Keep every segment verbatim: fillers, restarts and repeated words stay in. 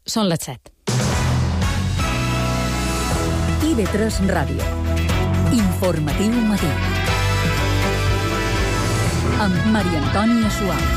Són les set. I V tres Ràdio. Informatiu matí. Amb Maria Antònia Suau.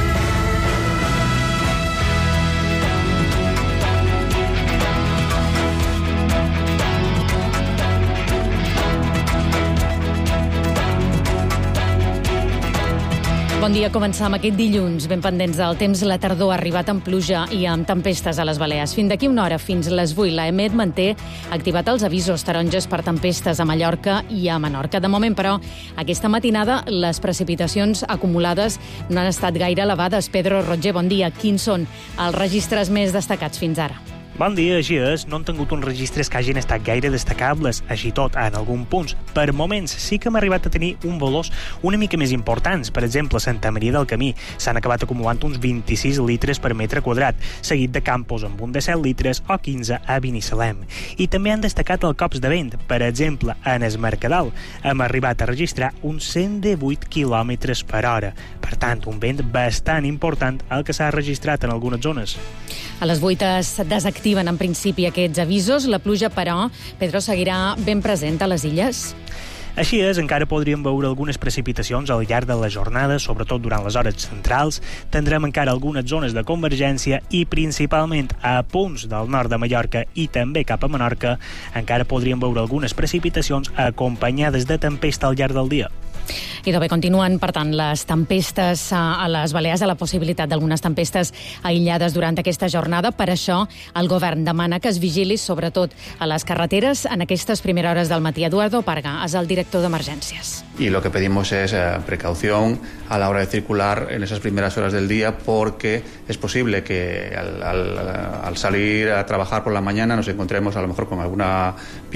Bon dia, començam aquest dilluns. Ben pendents del temps, la tardor ha arribat amb pluja i amb tempestes a les Balears. Fins d'aquí una hora, fins les vuit, l'A E M E T manté activat els avisos taronges per tempestes a Mallorca i a Menorca. De moment, però, aquesta matinada les precipitacions acumulades no han estat gaire elevades. Pedro Roger, bon dia. Quins són els registres més destacats fins ara? Bon dia, així és. No han tingut uns registres que hagin estat gaire destacables, així tot, en algun punts. Per moments sí que hem arribat a tenir un valors una mica més importants. Per exemple, a Santa Maria del Camí s'han acabat acumulant uns vint-i-sis litres per metre quadrat, seguit de Campos amb un de set litres o quinze a Binissalem. I també han destacat els cops de vent. Per exemple, en es Mercadal hem arribat a registrar uns cent divuit quilòmetres per hora. Per tant, un vent bastant important el que s'ha registrat en algunes zones. A les vuit es desactiven en principi aquests avisos. La pluja, però, Pedro, seguirà ben present a les illes? Així és, encara podríem veure algunes precipitacions al llarg de la jornada, sobretot durant les hores centrals. Tindrem encara algunes zones de convergència i principalment a punts del nord de Mallorca i també cap a Menorca encara podríem veure algunes precipitacions acompanyades de tempesta al llarg del dia. I bé, continuen, per tant, les tempestes a les Balears, a la possibilitat d'algunes tempestes aïllades durant aquesta jornada. Per això, el govern demana que es vigili, sobretot a les carreteres, en aquestes primeres hores del matí. Eduardo Parga és el director d'Emergències. Y lo que pedimos es eh, precaución a la hora de circular en esas primeras horas del día, porque es posible que al, al, al salir a trabajar por la mañana nos encontremos a lo mejor con alguna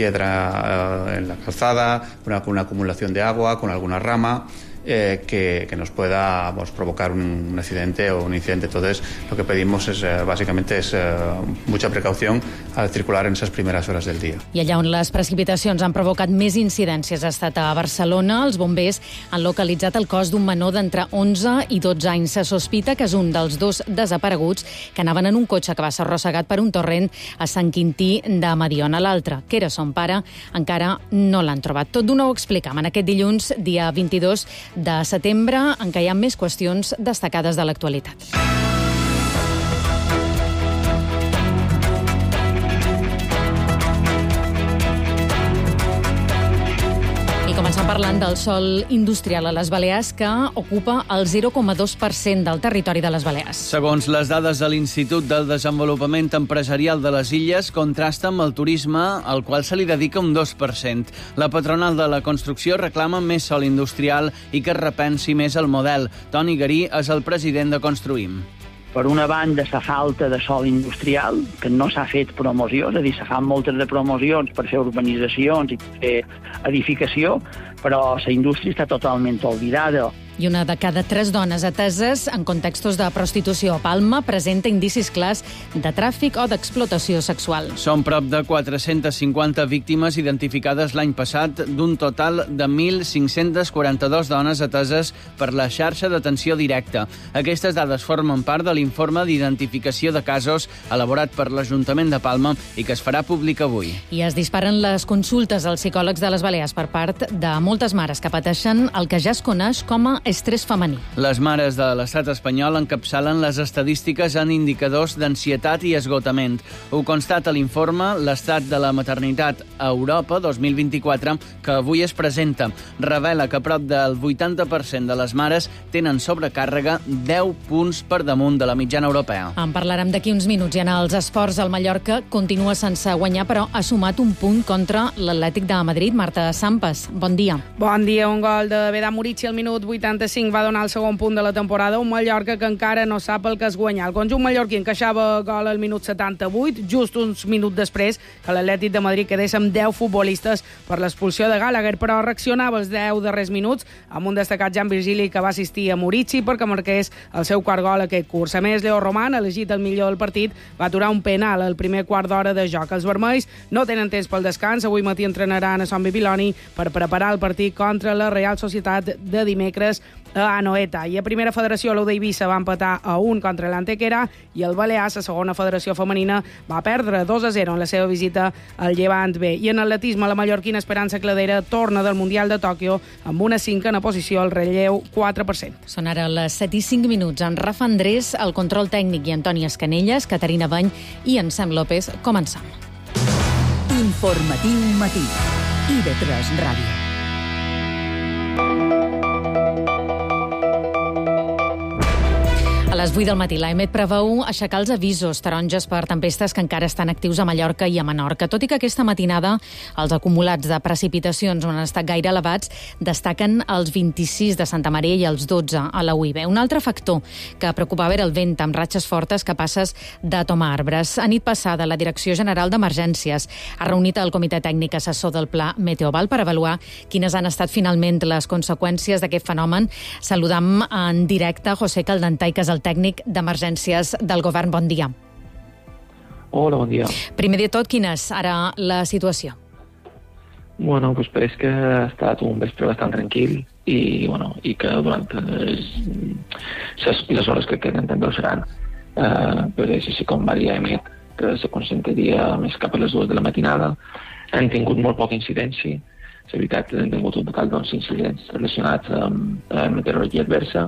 piedra eh, en la calzada, una, con una acumulación de agua, con alguna rama, eh, que, que nos pueda pues, provocar un, un accidente o un incidente. Entonces, lo que pedimos es eh, básicamente es eh, mucha precaución al circular en esas primeras horas del día. I allà on les precipitacions han provocat més incidències ha estat a Barcelona. Els bombers han localitzat el cos d'un menor d'entre onze i dotze anys. Se sospita que és un dels dos desapareguts que anaven en un cotxe que va ser arrossegat per un torrent a Sant Quintí de Mediona. L'altre, que era son pare, encara no l'han trobat. Tot d'una ho explicam en aquest dilluns, dia vint-i-dos de setembre, en què hi ha més qüestions destacades de l'actualitat. I comencem parlant del sòl industrial a les Balears, que ocupa el zero coma dos per cent del territori de les Balears. Segons les dades de l'Institut del Desenvolupament Empresarial de les Illes, contrasta amb el turisme, al qual se li dedica un dos per cent. La patronal de la construcció reclama més sòl industrial i que es repensi més el model. Toni Garí és el president de Construïm. Per una banda, la falta de sòl industrial, que no s'ha fet promoció, és a dir, se fan moltes de promocions per fer urbanitzacions i per fer edificació, però la indústria està totalment oblidada. I una de cada tres dones ateses en contextos de prostitució a Palma presenta indicis clars de tràfic o d'explotació sexual. Són prop de quatre-centes cinquanta víctimes identificades l'any passat, d'un total de mil cinc-cents quaranta-dos dones ateses per la xarxa d'atenció directa. Aquestes dades formen part de l'informe d'identificació de casos elaborat per l'Ajuntament de Palma i que es farà públic avui. I es disparen les consultes als psicòlegs de les Balears per part de moltes mares que pateixen el que ja es coneix com a estrès femení. Les mares de l'estat espanyol encapçalen les estadístiques en indicadors d'ansietat i esgotament. Ho constata l'informe L'estat de la maternitat a Europa dos mil vint-i-quatre, que avui es presenta. Revela que prop del vuitanta per cent de les mares tenen sobrecàrrega, deu punts per damunt de la mitjana europea. En parlarem d'aquí uns minuts. I en els esports, el Mallorca continua sense guanyar, però ha sumat un punt contra l'Atlètic de Madrid. Marta Sampas, bon dia. Bon dia. Un gol de Vedà Murici al minut vuitanta-cinc va donar el segon punt de la temporada. Un Mallorca que encara no sap el que és guanyar. El conjunt mallorquí encaixava gol al minut setanta-vuit, just uns minuts després que l'Atlètic de Madrid quedés amb deu futbolistes per l'expulsió de Gallagher, però reaccionava els deu darrers minuts amb un destacat Jan Virgili que va assistir a Murici perquè marqués el seu quart gol aquest curs. A més, Leo Roman, elegit el millor del partit, va aturar un penal al primer quart d'hora de joc. Els vermells no tenen temps pel descans. Avui matí entrenaran a Sant Bibiloni per preparar el partit contra la Real Societat de dimecres a Anoeta. I a primera federació l'U d'Eivissa va empatar a un contra l'Antequera i el Balears, la segona federació femenina, va perdre dos a zero en la seva visita al Llevant B. I en atletisme, la mallorquina Esperança Cladera torna del Mundial de Tòquio amb una cinquena posició al relleu quatre per cent. Són ara les set i cinc minuts. En Rafa Andrés, el control tècnic, i Antoni Escanelles, Caterina Bany i en Sam López. Començam. Informatiu matí. I de tres Ràdio. A les vuit del matí, l'A E M E T preveu aixecar els avisos taronges per tempestes que encara estan actius a Mallorca i a Menorca. Tot i que aquesta matinada els acumulats de precipitacions on han estat gaire elevats destaquen els vint-i-sis de Santa Maria i els dotze a la U I B. Un altre factor que preocupava era el vent amb ratxes fortes capaces de tomar arbres. A nit passada, la Direcció General d'Emergències ha reunit el Comitè Tècnic Assessor del Pla Meteoval per avaluar quines han estat finalment les conseqüències d'aquest fenomen. Saludam en directe José Caldentay, que és el tècnic d'emergències del govern. Bon dia. Hola, bon dia. Primer de tot, quina és ara la situació? Bueno, pues pareix que ha estat un vespre bastant tranquil i, bueno, i que durant les, les hores que queden també ho seran. Eh, però és així com va dir A E M E T, que se concentraria més cap a les dues de la matinada. Han tingut molt poca incidència. És veritat que han tingut un total d'onze incidents relacionats amb eh, meteorologia adversa,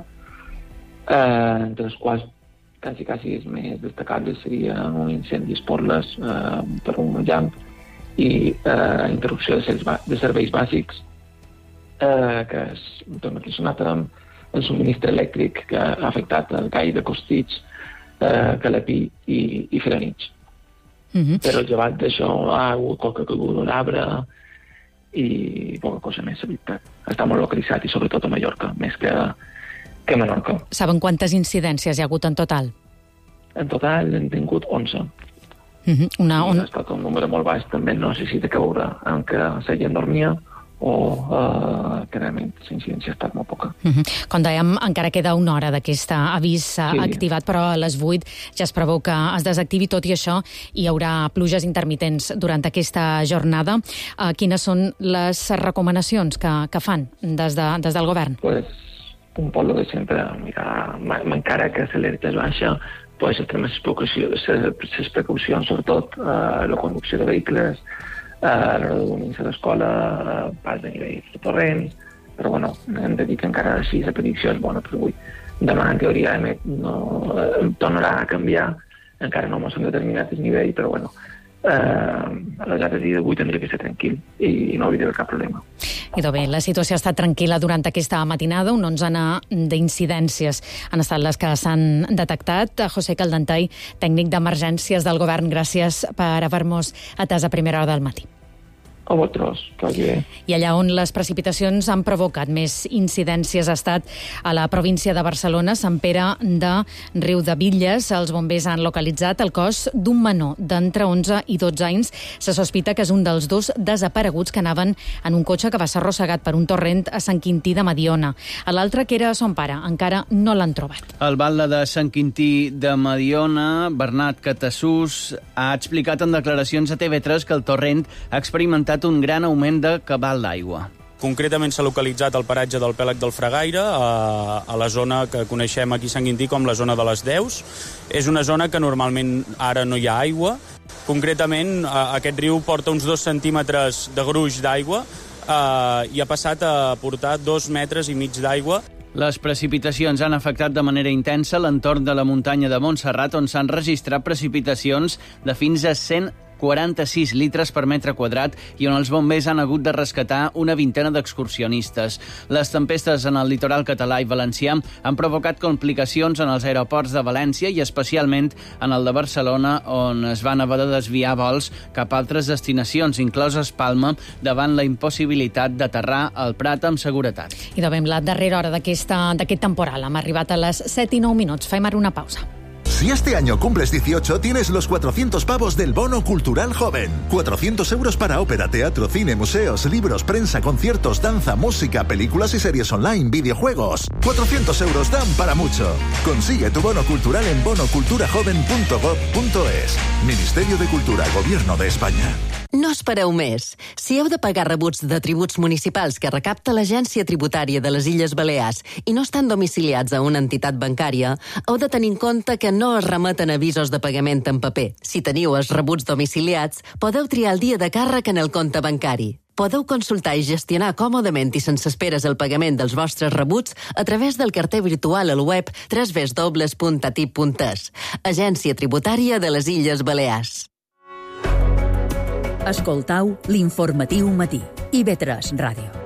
Eh, entre els quals quasi, quasi els més destacables seria un incendi a Esporles eh, per un llamp i eh, interrupció de, serveis, de serveis bàsics eh, que és un tema relacionat amb el subministre elèctric que ha afectat el gai de Costitx, eh, Calapí i, i Felanitx. Mm-hmm. Però llevat d'això ha hagut qualque caiguda d'arbre i poca cosa més, la veritat. Està molt localitzat i sobretot a Mallorca, més que que a Menorca. Saben quantes incidències hi ha hagut en total? En total hem tingut onze. Uh-huh. Una, on... Ha estat un número molt baix, també no sé si té que veure amb que la gent dormia o uh, que realment la incidència ha estat molt poca. Uh-huh. Com dèiem, encara queda una hora d'aquest avís sí. activat, però a les vuit ja es preveu que es desactivi tot i això i hi haurà pluges intermitents durant aquesta jornada. Uh, quines són les recomanacions que, que fan des, de, des del govern? Pues un poc de sempre, mira, encara que l'alerta és baixa, pues estem les precaucions, les precaucions sobretot eh, la conducció de vehicles, eh, a l'hora de dormir a l'escola, eh, pas de nivell de torrents, però bueno, hem de dir que encara així la predicció és bona per avui. Demà, en teoria, no eh, tornarà a canviar, encara no ens han determinat el nivell, però bueno, eh, a les hores d'avui tindria que ser tranquil i no hauria d'haver cap problema. Idò bé, la situació ha estat tranquil·la durant aquesta matinada. Un onzena d'incidències han estat les que s'han detectat. José Caldentay, tècnic d'emergències del govern, gràcies per haver-nos atès a primera hora del matí. A vosaltres, que vagi bé. I allà on les precipitacions han provocat més incidències ha estat a la província de Barcelona, Sant Pere de Riudebitlles. Els bombers han localitzat el cos d'un menor d'entre onze i dotze anys. Se sospita que és un dels dos desapareguts que anaven en un cotxe que va ser arrossegat per un torrent a Sant Quintí de Mediona. A l'altre, que era a son pare, encara no l'han trobat. El batlle de Sant Quintí de Mediona, Bernat Catassús, ha explicat en declaracions a T V tres que el torrent ha experimentat un gran augment de cabal d'aigua. Concretament s'ha localitzat el paratge del Pèlag del Fragaire, a, a la zona que coneixem aquí a Sant Quintí com la zona de les Deus. És una zona que normalment ara no hi ha aigua. Concretament, aquest riu porta uns dos centímetres de gruix d'aigua eh, i ha passat a portar dos metres i mig d'aigua. Les precipitacions han afectat de manera intensa l'entorn de la muntanya de Montserrat, on s'han registrat precipitacions de fins a cent quaranta-sis litres per metre quadrat i on els bombers han hagut de rescatar una vintena d'excursionistes. Les tempestes en el litoral català i valencià han provocat complicacions en els aeroports de València i especialment en el de Barcelona, on es van haver de desviar vols cap a altres destinacions, incloses Palma, davant la impossibilitat d'aterrar al Prat amb seguretat. I devem la darrera hora d'aquest temporal. Hem arribat a les set i nou minuts. Fem ara una pausa. Si este año cumples dieciocho, tienes los cuatrocientos pavos del Bono Cultural Joven. cuatrocientos euros para ópera, teatro, cine, museos, libros, prensa, conciertos, danza, música, películas y series online, videojuegos. cuatrocientos euros dan para mucho. Consigue tu bono cultural en bono cultura joven punto gob punto es. Ministerio de Cultura, Gobierno de España. No espereu més. Si heu de pagar rebuts de tributs municipals que recapta l'Agència Tributària de les Illes Balears i no estan domiciliats a una entitat bancària, heu de tenir en compte que no es remeten avisos de pagament en paper. Si teniu els rebuts domiciliats, podeu triar el dia de càrrec en el compte bancari. Podeu consultar i gestionar còmodament i sense esperes el pagament dels vostres rebuts a través del carter virtual al web w w w punt a t i p punt e s. Agència Tributària de les Illes Balears. Escoltau l'informatiu matí. I ve tres Ràdio.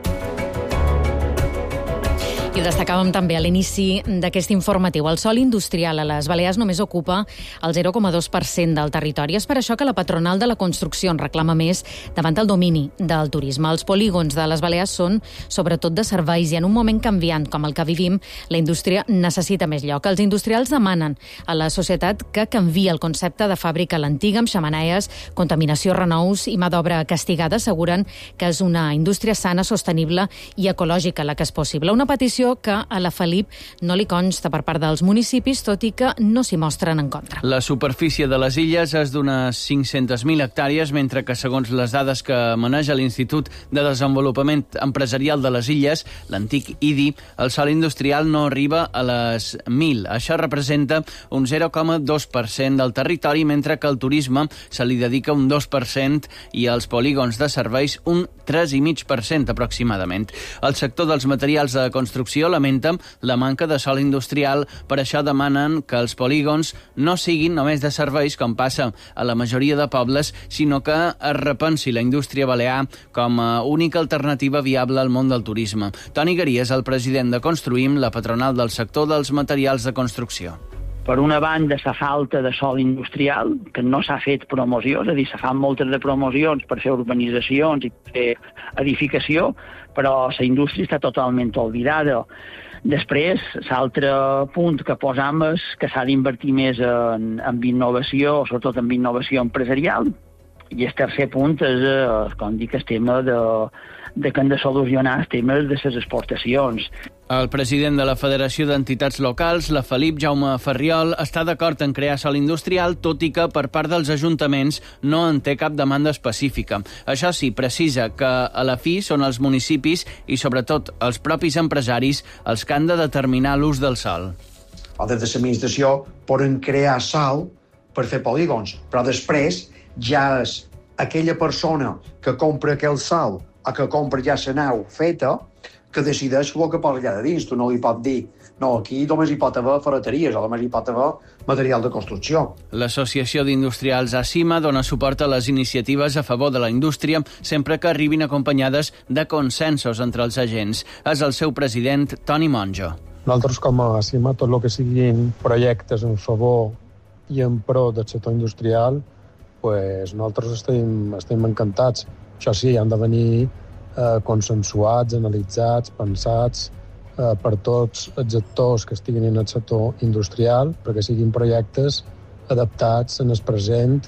I destacàvem també a l'inici d'aquest informatiu. El sòl industrial a les Balears només ocupa el zero coma dos per cent del territori. És per això que la patronal de la construcció en reclama més davant el domini del turisme. Els polígons de les Balears són sobretot de serveis i en un moment canviant com el que vivim, la indústria necessita més lloc. Els industrials demanen a la societat que canvia el concepte de fàbrica a l'antiga amb xemeneies, contaminació, renous i mà d'obra castigada. Asseguren que és una indústria sana, sostenible i ecològica la que és possible. Una petició que a la Felip no li consta per part dels municipis, tot i que no s'hi mostren en contra. La superfície de les illes és d'unes cinc-centes mil hectàrees, mentre que, segons les dades que maneja l'Institut de Desenvolupament Empresarial de les Illes, l'antic I D I, el sòl industrial no arriba a les mil. Això representa un zero coma dos per cent del territori, mentre que al turisme se li dedica un dos per cent i als polígons de serveis un tres coma cinc per cent aproximadament. El sector dels materials de construcció lamenta la manca de sòl industrial, per això demanen que els polígons no siguin només de serveis, com passa a la majoria de pobles, sinó que es repensi la indústria balear com a única alternativa viable al món del turisme. Toni Garí és el president de Construïm, la patronal del sector dels materials de construcció. Per una banda, la falta de sòl industrial, que no s'ha fet promoció, és a dir, se fan moltes de promocions per fer urbanitzacions i per fer edificació, però la indústria està totalment oblidada. Després, l'altre punt que posam és que s'ha d'invertir més en, en innovació, sobretot en innovació empresarial, i el tercer punt és, com dic, el tema de, de que hem de solucionar els temes de les exportacions. El president de la Federació d'Entitats Locals, la Felip, Jaume Ferriol, està d'acord en crear sòl industrial, tot i que per part dels ajuntaments no en té cap demanda específica. Això sí, precisa que a la fi són els municipis i sobretot els propis empresaris els que han de determinar l'ús del sòl. Des de l'administració poden crear sòl per fer polígons, però després ja és aquella persona que compra aquell sòl o que compra ja la nau feta que decideix el que posa allà de dins. Tu no li pot dir, no, aquí només hi pot haver ferreteries o només hi pot haver material de construcció. L'Associació d'Industrials ACIMA dona suport a les iniciatives a favor de la indústria sempre que arribin acompanyades de consensos entre els agents. És el seu president, Toni Monjo. Nosaltres, com a ACIMA, tot el que siguin projectes en favor i en pro del sector industrial, pues nosaltres estem, estem encantats. Això sí, han de venir Eh, consensuats, analitzats, pensats eh, per tots els actors que estiguin en el sector industrial, perquè siguin projectes adaptats en el present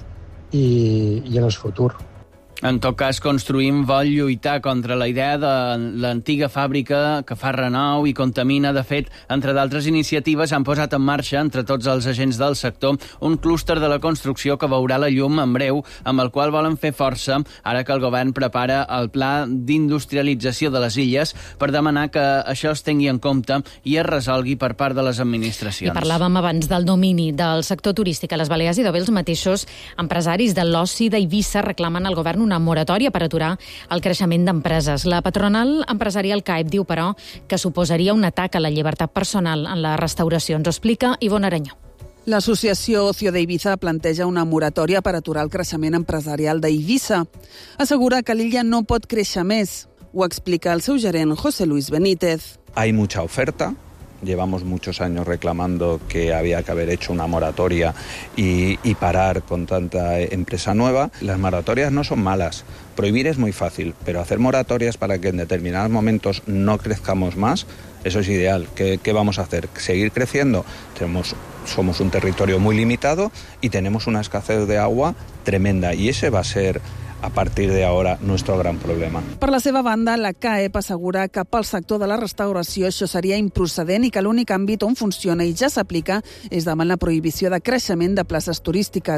i, i en el futur. En tot cas, Construïm vol lluitar contra la idea de l'antiga fàbrica que fa renou i contamina. De fet, entre d'altres iniciatives, han posat en marxa, entre tots els agents del sector, un clúster de la construcció que veurà la llum en breu, amb el qual volen fer força, ara que el govern prepara el pla d'industrialització de les illes, per demanar que això es tingui en compte i es resolgui per part de les administracions. I parlàvem abans del domini del sector turístic a les Balears i de bé els mateixos empresaris de l'oci d'Eivissa reclamen al govern una una moratòria per aturar el creixement d'empreses. La patronal empresarial C A E P diu, però, que suposaria un atac a la llibertat personal en la restauració. Ens ho explica Ivonne Aranyó. L'Associació Ocio d'Eivissa planteja una moratòria per aturar el creixement empresarial d'Eivissa. Assegura que l'illa no pot créixer més. Ho explica el seu gerent, José Luis Benítez. Hay mucha oferta. Llevamos muchos años reclamando que había que haber hecho una moratoria y, y parar con tanta empresa nueva. Las moratorias no son malas. Prohibir es muy fácil, pero hacer moratorias para que en determinados momentos no crezcamos más, eso es ideal. ¿Qué, qué vamos a hacer? ¿Seguir creciendo? Tenemos, somos un territorio muy limitado y tenemos una escasez de agua tremenda y ese va a ser a partir de ara, nuestro gran problema. Per la seva banda, la C A E P assegura que pel sector de la restauració això seria improcedent i que l'únic àmbit on funciona i ja s'aplica és davant la prohibició de creixement de places turístiques.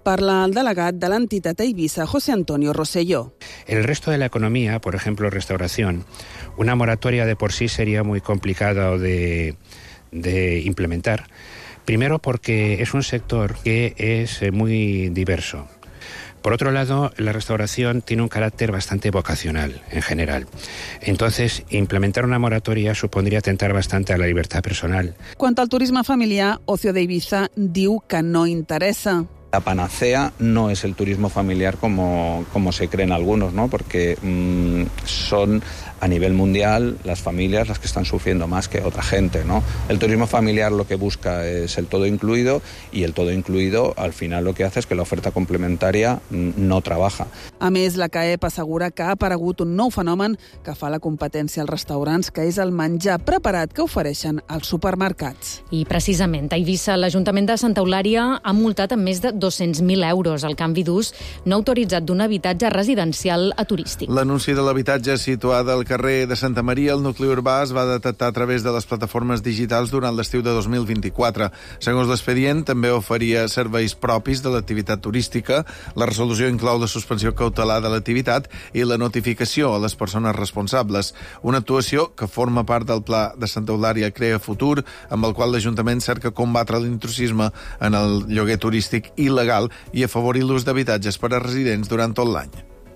Parla el delegat de l'entitat a Eivissa, José Antonio Rosselló. En el resto de la economía, por ejemplo, restauración, una moratoria de por sí sería muy complicada de, de implementar. Primero porque es un sector que es muy diverso. Por otro lado, la restauración tiene un carácter bastante vocacional, en general. Entonces, implementar una moratoria supondría atentar bastante a la libertad personal. Quant al turisme familiar, Ocio de Ibiza diu que no interessa. La panacea no es el turismo familiar como, como se creen algunos, ¿no? Porque mmm, son a nivel mundial las familias las que están sufriendo más que otra gente, ¿no? El turismo familiar lo que busca es el todo incluido y el todo incluido al final lo que hace es que la oferta complementaria no trabaja. A més, la C A E P assegura que ha aparegut un nou fenomen que fa la competència als restaurants, que és el menjar preparat que ofereixen als supermercats. I precisament a Eivissa l'Ajuntament de Santa Eulària ha multat amb més de dos-cents mil euros el canvi d'ús no autoritzat d'un habitatge residencial a turístic. L'anunci de l'habitatge situat al carrer de Santa Maria, el nucli urbà, es va detectar a través de les plataformes digitals durant l'estiu de dos mil vint-i-quatre. Segons l'expedient, també oferia serveis propis de l'activitat turística. La resolució inclou la suspensió cautelar de l'activitat i la notificació a les persones responsables. Una actuació que forma part del Pla de Santa Eulària Crea Futur, amb el qual l'Ajuntament cerca combatre l'intrusisme en el lloguer turístic il·legal i afavorir l'ús d'habitatges per a residents durant tot l'any.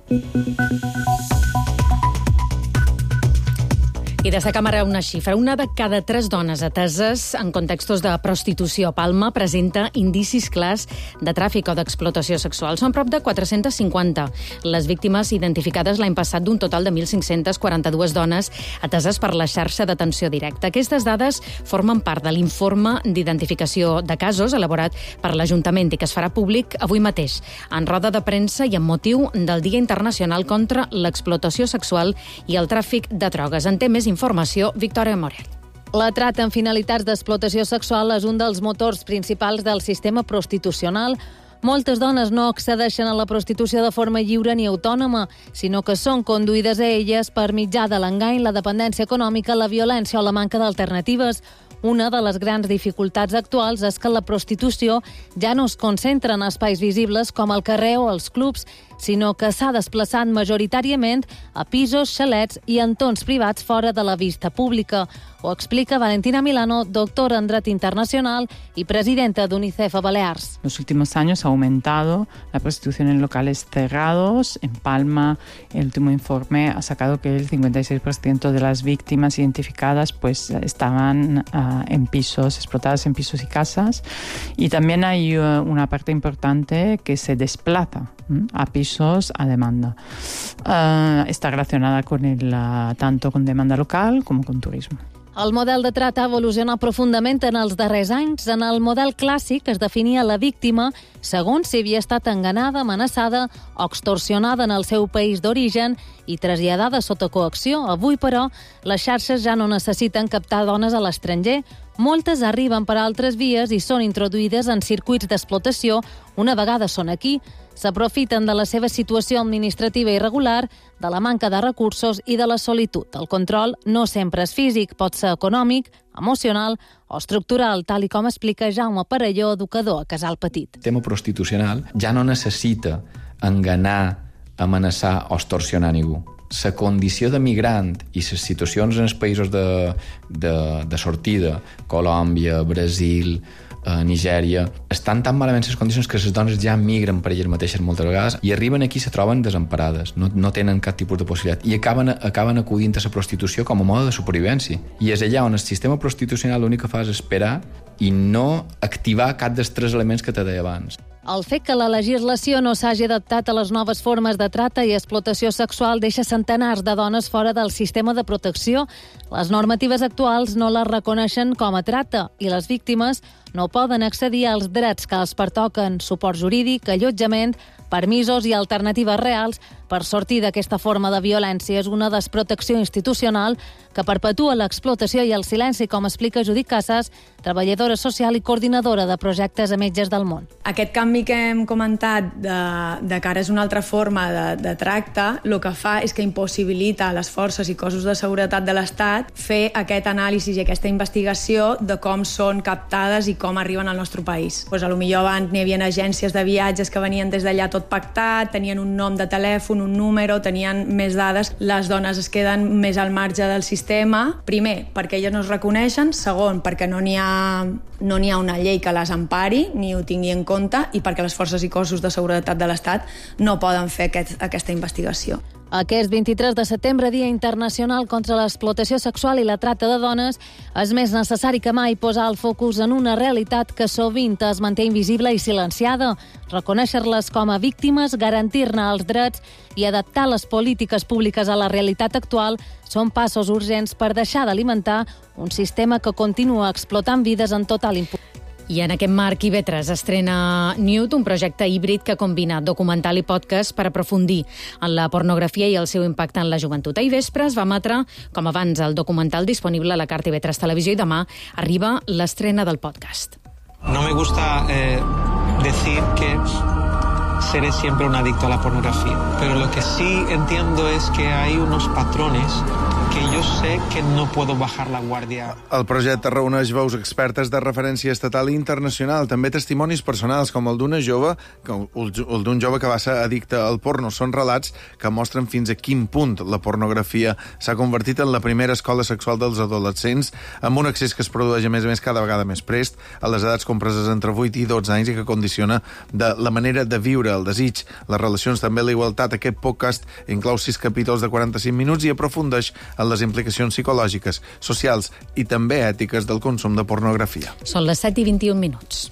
I destacam ara una xifra. Una de cada tres dones ateses en contextos de prostitució a Palma presenta indicis clars de tràfic o d'explotació sexual. Són prop de quatre-centes cinquanta. Les víctimes identificades l'any passat d'un total de mil cinc-centes quaranta-dues dones ateses per la xarxa d'atenció directa. Aquestes dades formen part de l'informe d'identificació de casos elaborat per l'Ajuntament i que es farà públic avui mateix, en roda de premsa i amb motiu del Dia Internacional contra l'explotació sexual i el tràfic de drogues. En té més informació, Victòria Morell. La trata amb finalitats d'explotació sexual és un dels motors principals del sistema prostitucional. Moltes dones no accedeixen a la prostitució de forma lliure ni autònoma, sinó que són conduïdes a elles per mitjà de l'engany, la dependència econòmica, la violència o la manca d'alternatives. Una de les grans dificultats actuals és que la prostitució ja no es concentra en espais visibles com el carrer o els clubs, sinó que s'ha desplaçat majoritàriament a pisos, xalets i entorns privats fora de la vista pública. Ho explica Valentina Milano, doctora en Dret Internacional y presidenta de UNICEF a Balears. En los últimos años ha aumentado la prostitución en locales cerrados. En Palma, el último informe ha sacado que el cincuenta y seis por ciento de las víctimas identificadas pues, estaban uh, en pisos, explotadas en pisos y casas. Y también hay uh, una parte importante que se desplaza ¿m? a pisos a demanda. Uh, está relacionada con el, uh, tanto con demanda local como con turismo. El model de trata ha evolucionat profundament en els darrers anys. En el model clàssic es definia la víctima segons si havia estat enganada, amenaçada o extorsionada en el seu país d'origen i traslladada sota coacció. Avui, però, les xarxes ja no necessiten captar dones a l'estranger. Moltes arriben per altres vies i són introduïdes en circuits d'explotació. Una vegada són aquí, s'aprofiten de la seva situació administrativa irregular, de la manca de recursos i de la solitud. El control no sempre és físic, pot ser econòmic, emocional o estructural, tal i com explica Jaume Parelló, educador a Casal Petit. El tema prostitucional ja no necessita enganar, amenaçar o extorsionar ningú. La condició de migrant i les situacions en els països de, de, de sortida, Colòmbia, Brasil, eh, Nigèria, estan tan malament les condicions que les dones ja migren per elles mateixes moltes vegades i arriben aquí i se troben desemparades, no, no tenen cap tipus de possibilitat i acaben, acaben acudint a la prostitució com a mode de supervivència. I és allà on el sistema prostitucional l'únic que fa és esperar i no activar cap dels tres elements que te deia abans. El fet que la legislació no s'hagi adaptat a les noves formes de trata i explotació sexual deixa centenars de dones fora del sistema de protecció. Les normatives actuals no les reconeixen com a trata i les víctimes no poden accedir als drets que els pertoquen, suport jurídic, allotjament, permisos i alternatives reals per sortir d'aquesta forma de violència és una desprotecció institucional que perpetua l'explotació i el silenci, com explica Judit Casas, treballadora social i coordinadora de projectes a Metges del Món. Aquest canvi que hem comentat de, de cara és una altra forma de, de tracte, el que fa és que impossibilita a les forces i cossos de seguretat de l'Estat fer aquest anàlisi i aquesta investigació de com són captades i com arriben al nostre país. Pues, a lo millor abans n'hi havia agències de viatges que venien des d'allà tot pactat, tenien un nom de telèfon, un número, tenien més dades. Les dones es queden més al marge del sistema, primer, perquè elles no es reconeixen, segon, perquè no n'hi ha, no n'hi ha una llei que les empari ni ho tingui en compte i perquè les forces i cossos de seguretat de l'Estat no poden fer aquest, aquesta investigació. Aquest vint-i-tres de setembre, Dia Internacional contra l'explotació sexual i la tracta de dones, és més necessari que mai posar el focus en una realitat que sovint es manté invisible i silenciada, reconèixer-les com a víctimes, garantir-ne els drets i adaptar les polítiques públiques a la realitat actual són passos urgents per deixar d'alimentar un sistema que continua explotant vides en total impunicitat. I en aquest marc, I V tres estrena Nude, un projecte híbrid que combina documental i podcast per aprofundir en la pornografia i el seu impacte en la joventut. Ahir vespre es va emetre, com abans, el documental disponible a la carta I V tres Televisió i demà arriba l'estrena del podcast. No me gusta eh, decir que seré siempre un adicto a la pornografía, pero lo que sí entiendo es que hay unos patrones que yo sé que no puedo bajar la guàrdia. El projecte reuneix veus expertes de referència estatal i internacional, també testimonis personals com el d'una jove, el d'un jove que va ser addicte al porno. Són relats que mostren fins a quin punt la pornografia s'ha convertit en la primera escola sexual dels adolescents, amb un accés que es produeix a més a més cada vegada més prest, a les edats compreses entre vuit i dotze anys i que condiciona de la manera de viure el desig, les relacions, també la igualtat. Aquest podcast inclou sis capítols de quaranta-cinc minuts i aprofundeix en les implicacions psicològiques, socials i també ètiques del consum de pornografia. Són les set i vint-i-un minuts.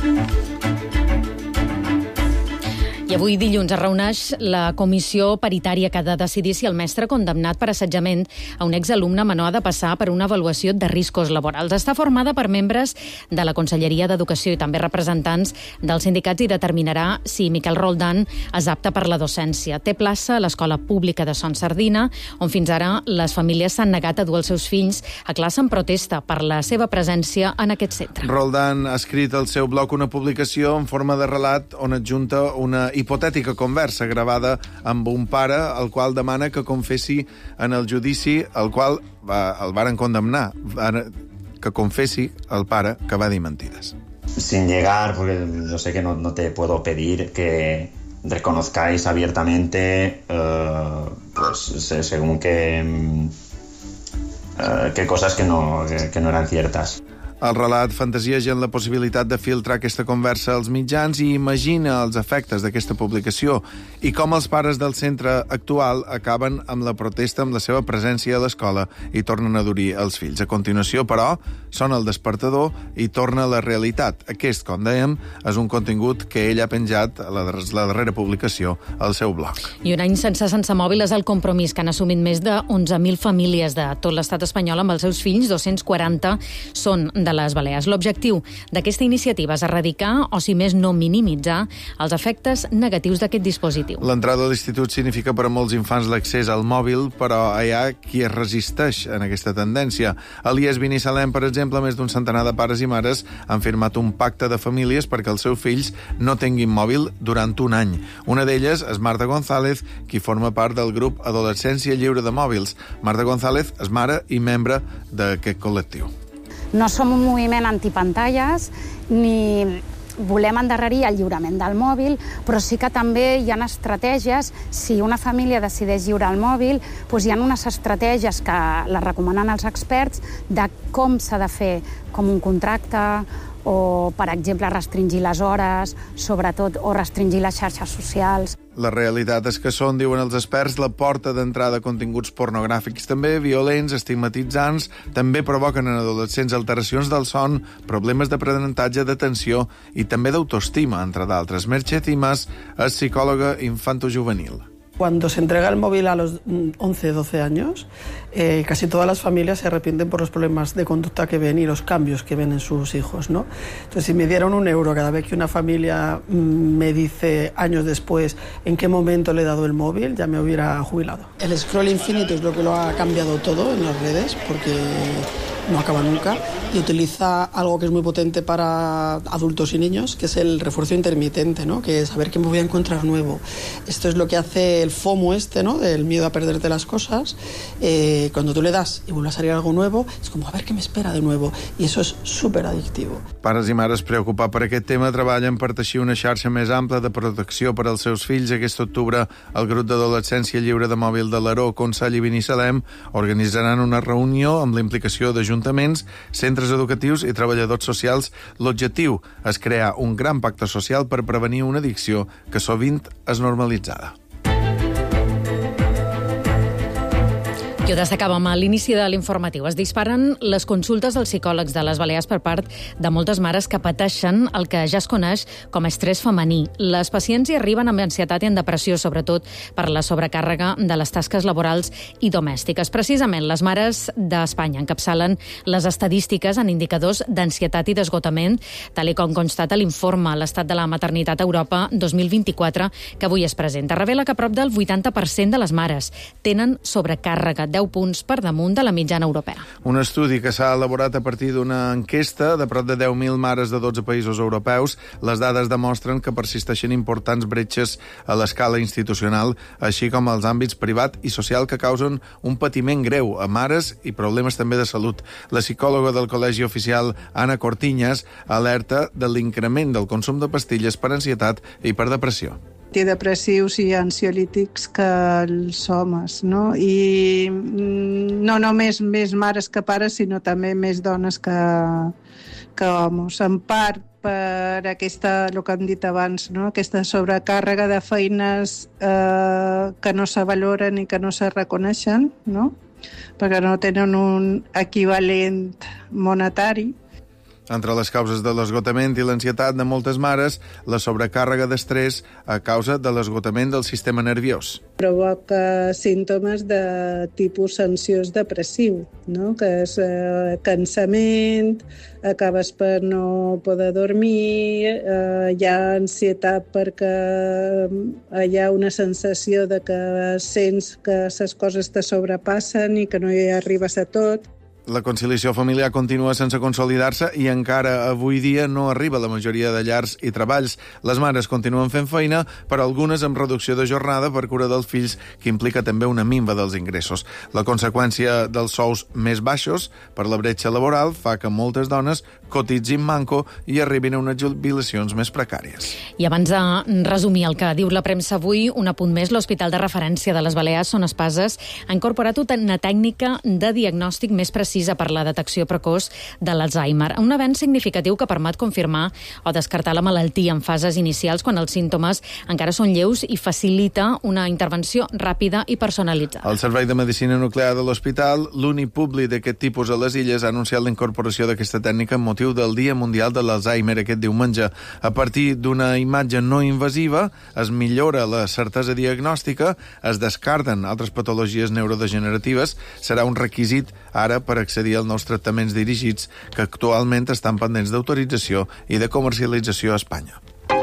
I avui dilluns es reuneix la comissió paritària que ha de decidir si el mestre condemnat per assetjament a un exalumne menor ha de passar per una avaluació de riscos laborals. Està formada per membres de la Conselleria d'Educació i també representants dels sindicats i determinarà si Miquel Roldán és apte per la docència. Té plaça a l'Escola Pública de Son Sardina, on fins ara les famílies s'han negat a dur els seus fills a classe en protesta per la seva presència en aquest centre. Roldán ha escrit al seu blog una publicació en forma de relat on adjunta una hipotètica conversa gravada amb un pare al qual demana que confessi en el judici al qual va, el varen condemnar, que confessi el pare que va dir mentides. Sin llegar, porque yo sé que no, no te puedo pedir que reconozcáis abiertamente eh, pues según qué, eh, qué cosas que no, que, que no eran ciertas. El relat fantasieja en la possibilitat de filtrar aquesta conversa als mitjans i imagina els efectes d'aquesta publicació i com els pares del centre actual acaben amb la protesta amb la seva presència a l'escola i tornen a dur els fills. A continuació, però, sona el despertador i torna la realitat. Aquest, com dèiem, és un contingut que ell ha penjat a la, la darrera publicació al seu blog. I un any sense sense mòbil és el compromís que han assumit més de onze mil famílies de tot l'estat espanyol amb els seus fills, dos-cents quaranta són de de les Balears. L'objectiu d'aquesta iniciativa és erradicar, o si més no minimitzar, els efectes negatius d'aquest dispositiu. L'entrada a l'institut significa per a molts infants l'accés al mòbil, però hi ha qui es resisteix en aquesta tendència. A l'I E S Binissalem, per exemple, més d'un centenar de pares i mares han firmat un pacte de famílies perquè els seus fills no tinguin mòbil durant un any. Una d'elles és Marta González, qui forma part del grup Adolescència Lliure de Mòbils. Marta González és mare i membre d'aquest col·lectiu. No som un moviment antipantalles ni volem endarrerir el lliurament del mòbil, però sí que també hi ha estratègies. Si una família decideix lliurar el mòbil, doncs hi ha unes estratègies que les recomanen els experts de com s'ha de fer, com un contracte o, per exemple, restringir les hores, sobretot, o restringir les xarxes socials. La realitat és que són, diuen els experts, la porta d'entrada a continguts pornogràfics també violents, estigmatitzants, també provoquen en adolescents alteracions del son, problemes d'aprenentatge, d'atenció i també d'autoestima, entre d'altres. Merche Cimas és psicòloga infantojuvenil. Cuando se entrega el móvil a los once, doce años, eh, casi todas las familias se arrepienten por los problemas de conducta que ven y los cambios que ven en sus hijos, ¿no? Entonces, si me dieron un euro cada vez que una familia mm, me dice años después en qué momento le he dado el móvil, ya me hubiera jubilado. El scroll infinito es lo que lo ha cambiado todo en las redes, porque no acaba nunca, y utiliza algo que es muy potente para adultos y niños, que es el refuerzo intermitente, ¿no? Que es saber qué me voy a encontrar nuevo. Esto es lo que hace el FOMO este, ¿no? Del miedo a perderte las cosas. Eh, cuando tú le das y vuelve a salir algo nuevo, es como a ver qué me espera de nuevo, i això és superaddictiu. Pares i mares preocupats per aquest tema treballen per teixir una xarxa més ampla de protecció per als seus fills. Aquest octubre, el grup d'adolescència lliure de mòbil de l'Aró, Consell i Binissalem organitzaran una reunió amb la implicació d'ajuntaments, centres educatius i treballadors socials. L'objectiu és crear un gran pacte social per prevenir una addicció que sovint és normalitzada. I ho destacàvem a l'inici de l'informatiu. Es disparen les consultes dels psicòlegs de les Balears per part de moltes mares que pateixen el que ja es coneix com a estrès femení. Les pacients hi arriben amb ansietat i en depressió, sobretot per la sobrecàrrega de les tasques laborals i domèstiques. Precisament, les mares d'Espanya encapçalen les estadístiques en indicadors d'ansietat i d'esgotament, tal i com constata l'informe L'estat de la maternitat a Europa dos mil vint-i-quatre, que avui es presenta. Revela que prop del vuitanta per cent de les mares tenen sobrecàrrega, deu punts per damunt de la mitjana europea. Un estudi que s'ha elaborat a partir d'una enquesta de prop de deu mil mares de dotze països europeus. Les dades demostren que persisteixen importants bretxes a l'escala institucional, així com als àmbits privat i social, que causen un patiment greu a mares i problemes també de salut. La psicòloga del Col·legi Oficial, Anna Cortiñas, alerta de l'increment del consum de pastilles per ansietat i per depressió. Antidepressius i ansiolítics que els homes, no? I no només més mares que pares, sinó també més dones que, que homes. En part per aquesta, el que hem dit abans, no? Aquesta sobrecàrrega de feines eh, que no se valoren i que no se reconeixen, no? Perquè no tenen un equivalent monetari. Entre les causes de l'esgotament i l'ansietat de moltes mares, la sobrecàrrega d'estrès a causa de l'esgotament del sistema nerviós. Provoca símptomes de tipus ansiós depressiu, no? Que és eh, cansament, acabes per no poder dormir, eh, hi ha ansietat perquè hi ha una sensació de que sents que les coses te sobrepassen i que no hi arribes a tot. La conciliació familiar continua sense consolidar-se i encara avui dia no arriba a la majoria de llars i treballs. Les mares continuen fent feina, però algunes amb reducció de jornada per cura dels fills, que implica també una minva dels ingressos. La conseqüència dels sous més baixos per la bretxa laboral fa que moltes dones cotitzin manco i arribin a unes jubilacions més precàries. I abans de resumir el que diu la premsa avui, un apunt més: l'Hospital de Referència de les Balears, Son Espases, ha incorporat una tècnica de diagnòstic més precisa per la detecció precoç de l'Alzheimer, un avenç significatiu que permet confirmar o descartar la malaltia en fases inicials quan els símptomes encara són lleus i facilita una intervenció ràpida i personalitzada. El Servei de Medicina Nuclear de l'Hospital, l'únic públic d'aquest tipus a les Illes, ha anunciat la incorporació d'aquesta tècnica amb motiu del Dia Mundial de l'Alzheimer aquest diumenge. A partir d'una imatge no invasiva es millora la certesa diagnòstica, es descarten altres patologies neurodegeneratives. Serà un requisit ara per accedir als nous tractaments dirigits que actualment estan pendents d'autorització i de comercialització a Espanya.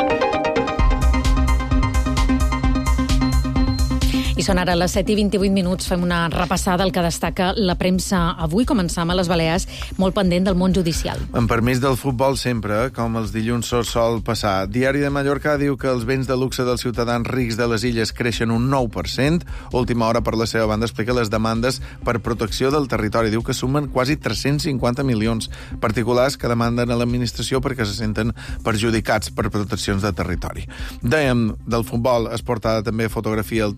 I són ara les set i vint-i-vuit minuts. Fem una repassada al que destaca la premsa avui. Començam a les Balears, molt pendent del món judicial. En permís del futbol sempre, com els dilluns sol passar. Diari de Mallorca diu que els béns de luxe dels ciutadans rics de les Illes creixen un nou per cent. Última Hora, per la seva banda, explica les demandes per protecció del territori. Diu que sumen quasi tres-cents cinquanta milions particulars que demanden a l'administració perquè se senten perjudicats per proteccions de territori. Dèiem, del futbol es porta també fotografia a tot dos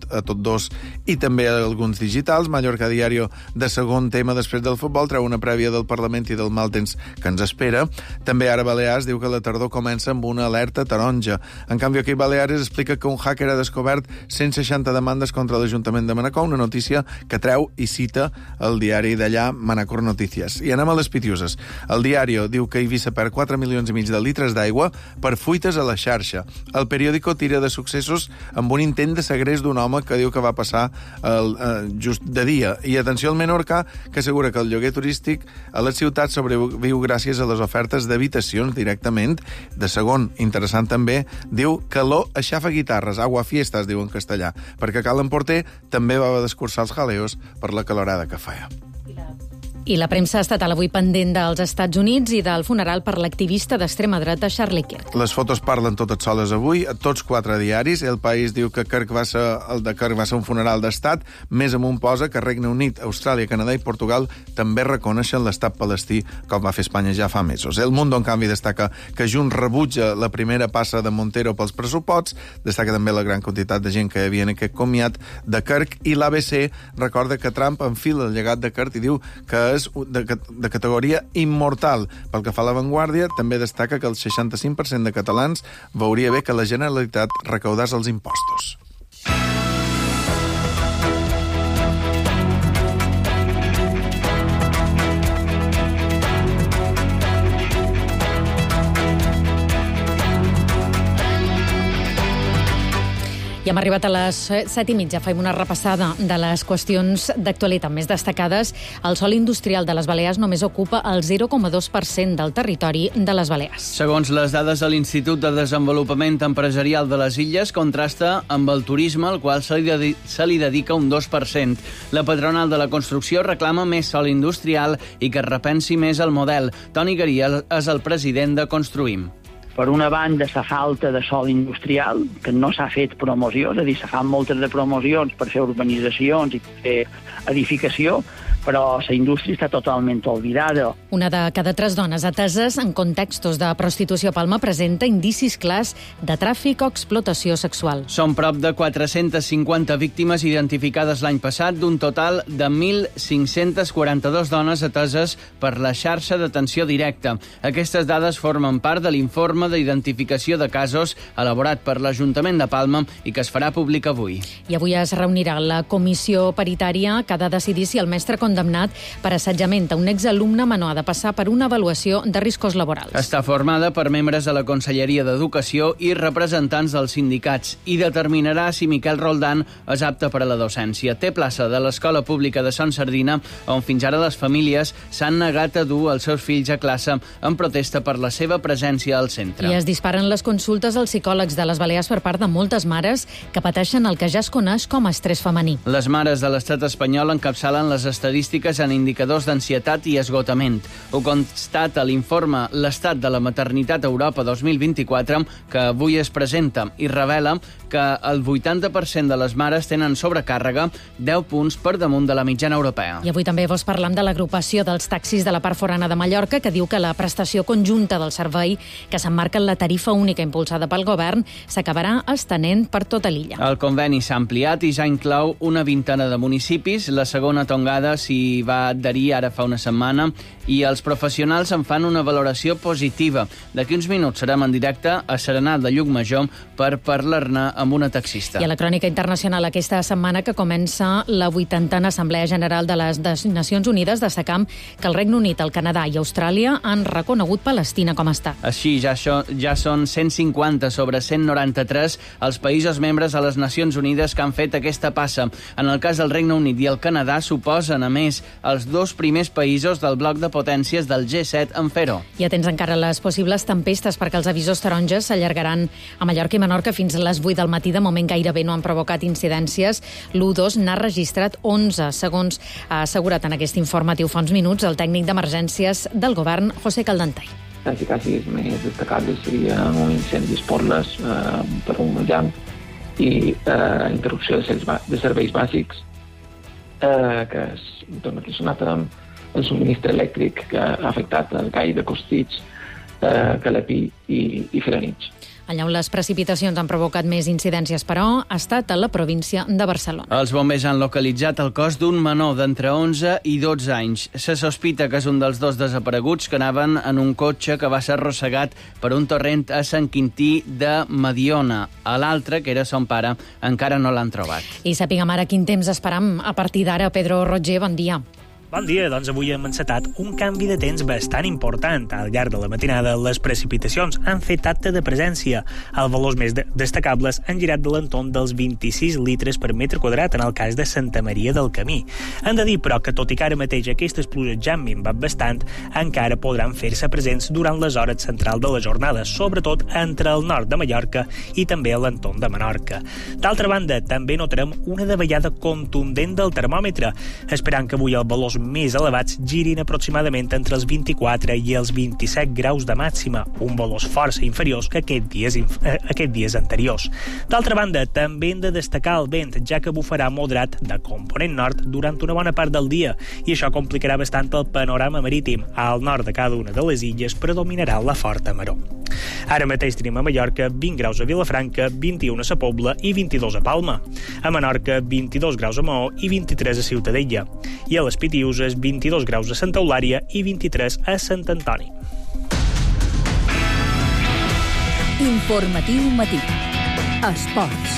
dos i també alguns digitals. Mallorca Diario, de segon tema després del futbol, treu una prèvia del Parlament i del mal temps que ens espera. També ara Balears diu que la tardor comença amb una alerta taronja. En canvi, aquí Baleares explica que un hacker ha descobert cent seixanta demandes contra l'Ajuntament de Manacor, una notícia que treu i cita el diari d'allà, Manacor Notícies. I anem a les pitiuses. El Diario diu que Eivissa perd quatre milions i mig de litres d'aigua per fuites a la xarxa. El periòdico tira de successos amb un intent de segrest d'un home que diu que va passar el, eh, just de dia. I atenció al Menorca, que assegura que el lloguer turístic a la ciutat sobreviu gràcies a les ofertes d'habitacions directament. De segon, interessant també, diu que l'O aixafa guitarres, agua fiesta, es diu en castellà, perquè Cal Emporter també va descursar els jaleos per la calorada que feia. I la premsa estatal avui pendent dels Estats Units i del funeral per l'activista d'extrema dreta Charlie Kirk. Les fotos parlen totes soles avui, a tots quatre diaris. El País diu que Kirk va ser, el de Kirk va ser un funeral d'estat, més amunt posa que Regne Unit, Austràlia, Canadà i Portugal també reconeixen l'estat palestí, com va fer Espanya ja fa mesos. El Mundo, en canvi, destaca que Junts rebutja la primera passa de Montero pels pressuposts, destaca també la gran quantitat de gent que hi havia en aquest comiat de Kirk, i l'A B C recorda que Trump enfila el llegat de Kirk i diu que és de, de categoria immortal. Pel que fa a l'avantguàrdia, també destaca que el seixanta-cinc per cent de catalans veuria bé que la Generalitat recaudés els impostos. I hem arribat a les set i mitja. Fem una repassada de les qüestions d'actualitat més destacades. El sòl industrial de les Balears només ocupa el zero coma dos per cent del territori de les Balears. Segons les dades de l'Institut de Desenvolupament Empresarial de les Illes, contrasta amb el turisme, al qual se li, dedi- se li dedica un dos per cent. La patronal de la construcció reclama més sòl industrial i que es repensi més el model. Toni Garia és el president de Construïm. Per una banda, la falta de sòl industrial, que no s'ha fet promoció, és a dir, se fan moltes de promocions per fer urbanitzacions i fer edificació, però la indústria està totalment oblidada. Una de cada tres dones ateses en contextos de prostitució a Palma presenta indicis clars de tràfic o explotació sexual. Són prop de quatre-centes cinquanta víctimes identificades l'any passat, d'un total de mil cinc-cents quaranta-dos dones ateses per la xarxa d'atenció directa. Aquestes dades formen part de l'informe d'identificació de casos elaborat per l'Ajuntament de Palma i que es farà públic avui. I avui es reunirà la comissió paritària que ha de decidir si el mestre condemnat per assetjament a un exalumne menor ha de passar per una avaluació de riscos laborals. Està formada per membres de la Conselleria d'Educació i representants dels sindicats i determinarà si Miquel Roldán és apte per a la docència. Té plaça de l'Escola Pública de Son Sardina, on fins ara les famílies s'han negat a dur els seus fills a classe en protesta per la seva presència al centre. I es disparen les consultes als psicòlegs de les Balears per part de moltes mares que pateixen el que ja es coneix com a estrès femení. Les mares de l'estat espanyol encapçalen les estadístiques en indicadors d'ansietat i esgotament. Ho constata l'informe L'estat de la maternitat a Europa dos mil vint-i-quatre, que avui es presenta i revela que el vuitanta per cent de les mares tenen sobrecàrrega, deu punts per damunt de la mitjana europea. I avui també vols parlar de l'agrupació dels taxis de la part forana de Mallorca, que diu que la prestació conjunta del servei, que s'emmarca en la tarifa única impulsada pel govern, s'acabarà estenent per tota l'illa. El conveni s'ha ampliat i ja inclou una vintena de municipis. La segona tongada s'hi va adherir ara fa una setmana i els professionals en fan una valoració positiva. D'aquí uns minuts serem en directe a Serenat de Llucmajor per parlar-ne amb una taxista. I a la crònica internacional aquesta setmana que comença la vuitantena Assemblea General de les Nacions Unides, destacam que el Regne Unit, el Canadà i Austràlia han reconegut Palestina com a estat. Així, ja, això, ja són cent cinquanta sobre cent noranta-tres els països membres de les Nacions Unides que han fet aquesta passa. En el cas del Regne Unit i el Canadà suposen, a més, els dos primers països del bloc de potències del G set en fer-ho. I atents encara les possibles tempestes, perquè els avisos taronges s'allargaran a Mallorca i Menorca fins a les vuit del matí. De moment gairebé no han provocat incidències. l'u dos n'ha registrat onze, segons ha assegurat en aquest informatiu fa uns minuts el tècnic d'emergències del govern, José Caldentay. Casi, casi el més destacable seria un incendi esporles eh, per un llamp i eh, interrupció de serveis, de serveis bàsics, eh, que és, torna aquí sonat amb el subministre elèctric que ha afectat el gai de Costitx, eh, Calapí i, i Felanitx. Allà on les precipitacions han provocat més incidències, però, ha estat a la província de Barcelona. Els bombers han localitzat el cos d'un menor d'entre onze i dotze anys. Se sospita que és un dels dos desapareguts que anaven en un cotxe que va ser arrossegat per un torrent a Sant Quintí de Mediona. A l'altre, que era son pare, encara no l'han trobat. I sapiguem ara quin temps esperam a partir d'ara. Pedro Roger, bon dia. Bon dia, doncs avui hem encetat un canvi de temps bastant important. Al llarg de la matinada, les precipitacions han fet acte de presència. Els valors més de destacables han girat de l'entorn dels vint-i-sis litres per metre quadrat en el cas de Santa Maria del Camí. Hem de dir, però, que tot i que ara mateix aquestes pluges ja han minvat bastant, encara podran fer-se presents durant les hores centrals de la jornada, sobretot entre el nord de Mallorca i també a l'entorn de Menorca. D'altra banda, també notarem una davallada contundent del termòmetre, esperant que avui els valors més elevats girin aproximadament entre els vint-i-quatre i els vint-i-set graus de màxima, un valors força inferiors que aquests dies, eh, aquests dies anteriors. D'altra banda, també hem de destacar el vent, ja que bufarà moderat de component nord durant una bona part del dia, i això complicarà bastant el panorama marítim. Al nord de cada una de les illes predominarà la forta maror. Ara mateix tenim a Mallorca vint graus a Vilafranca, vint-i-un a Sa Pobla i vint-i-dos a Palma. A Menorca, vint-i-dos graus a Maó i vint-i-tres a Ciutadella. I a les Pitiuses, vint-i-dos graus a Santa Eulària i vint-i-tres a Sant Antoni. Informatiu matí. Esports.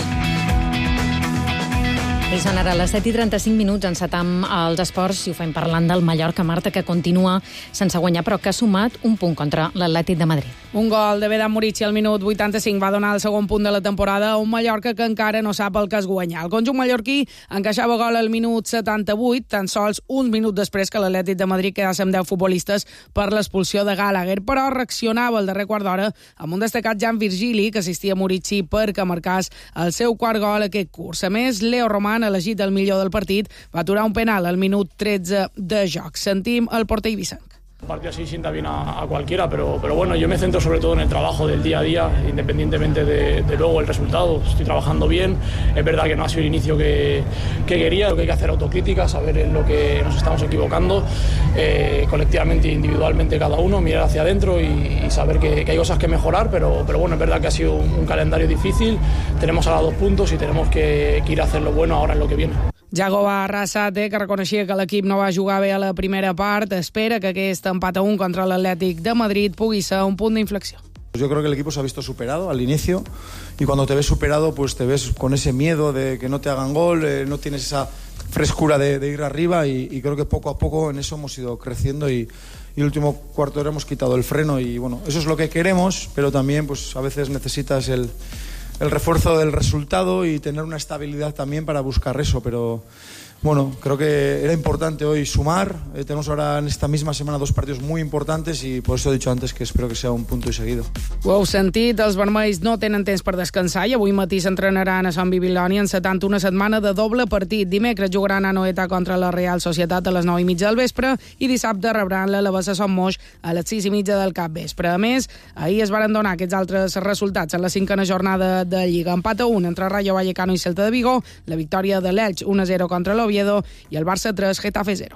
I són ara les set i trenta-cinc minuts, encetam els esports i ho fem parlant del Mallorca, Marta, que continua sense guanyar, però que ha sumat un punt contra l'Atlètic de Madrid. Un gol de Vedan Murici al minut vuitanta-cinc va donar el segon punt de la temporada a un Mallorca que encara no sap el que és guanyar. El conjunt mallorquí encaixava gol al minut setanta-vuit, tan sols un minut després que l'Atlètic de Madrid quedés amb deu futbolistes per l'expulsió de Gallagher, però reaccionava al darrer quart d'hora amb un destacat Jan Virgili, que assistia a Murici perquè marcàs el seu quart gol aquest curs. A més, Leo Roman, elegit el millor del partit, va aturar un penal al minut tretze de joc. Sentim el porter ibicenc. Un partido así sienta bien a, a cualquiera, pero, pero bueno, yo me centro sobre todo en el trabajo del día a día, independientemente de, de luego el resultado. Estoy trabajando bien, es verdad que no ha sido el inicio que, que quería, lo que hay que hacer autocrítica, saber en lo que nos estamos equivocando, eh, colectivamente e individualmente cada uno, mirar hacia adentro y, y saber que, que hay cosas que mejorar, pero, pero bueno, es verdad que ha sido un, un calendario difícil, tenemos ahora dos puntos y tenemos que, que ir a hacer lo bueno ahora en lo que viene. Jagoba Arrasate, que reconeixia que l'equip no va jugar bé a la primera part, espera que aquest empat a un contra l'Atlètic de Madrid pugui ser un punt d'inflexió. Yo creo que el equipo se ha visto superado al inicio y cuando te ves superado pues te ves con ese miedo de que no te hagan gol, eh, no tienes esa frescura de, de ir arriba y, y creo que poco a poco en eso hemos ido creciendo y, y el último cuarto de hora hemos quitado el freno y bueno, eso es lo que queremos, pero también pues a veces necesitas el... el refuerzo del resultado y tener una estabilidad también para buscar eso, pero bueno, creo que era importante hoy sumar. Eh, tenemos ahora en esta misma semana dos partidos muy importantes y por eso he dicho antes que espero que sea un punto y seguido. Ho heu sentit, els vermells no tenen temps per descansar i avui matí s'entrenaran a Sant Bibiloni encetant una setmana de doble partit. Dimecres jugaran a Noeta contra la Real Societat a les nou i mitja del vespre i dissabte rebran l'Alavés a Son Moix a les sis i mitja del capvespre. A més, ahir es varen donar aquests altres resultats en la cinquena jornada de Lliga. Empat a un entre Rayo Vallecano i Celta de Vigo, la victòria de l'Elx un a zero contra l'Oviedo i el Barça tres, Getafe zero.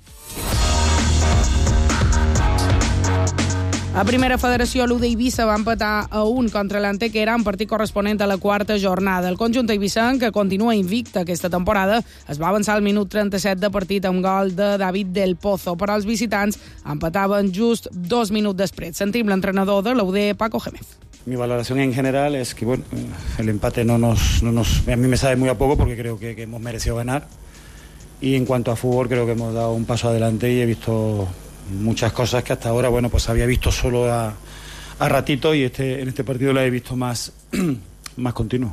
A primera federació, l'U d'Eivissa va empatar a un contra l'Antequera en partit corresponent a la quarta jornada. El conjunt eivissenc, que continua invicta aquesta temporada, es va avançar al minut trenta-set de partit amb gol de David del Pozo, però els visitants empataven just dos minuts després. Sentim l'entrenador de l'U D, Paco Gémez. Mi valoración en general es que bueno, el empate no nos, no nos, a mí me sabe muy a poco porque creo que, que hemos merecido ganar. Y en cuanto a fútbol creo que hemos dado un paso adelante y he visto muchas cosas que hasta ahora bueno pues había visto solo a, a ratito y este, en este partido la he visto más, más continuo.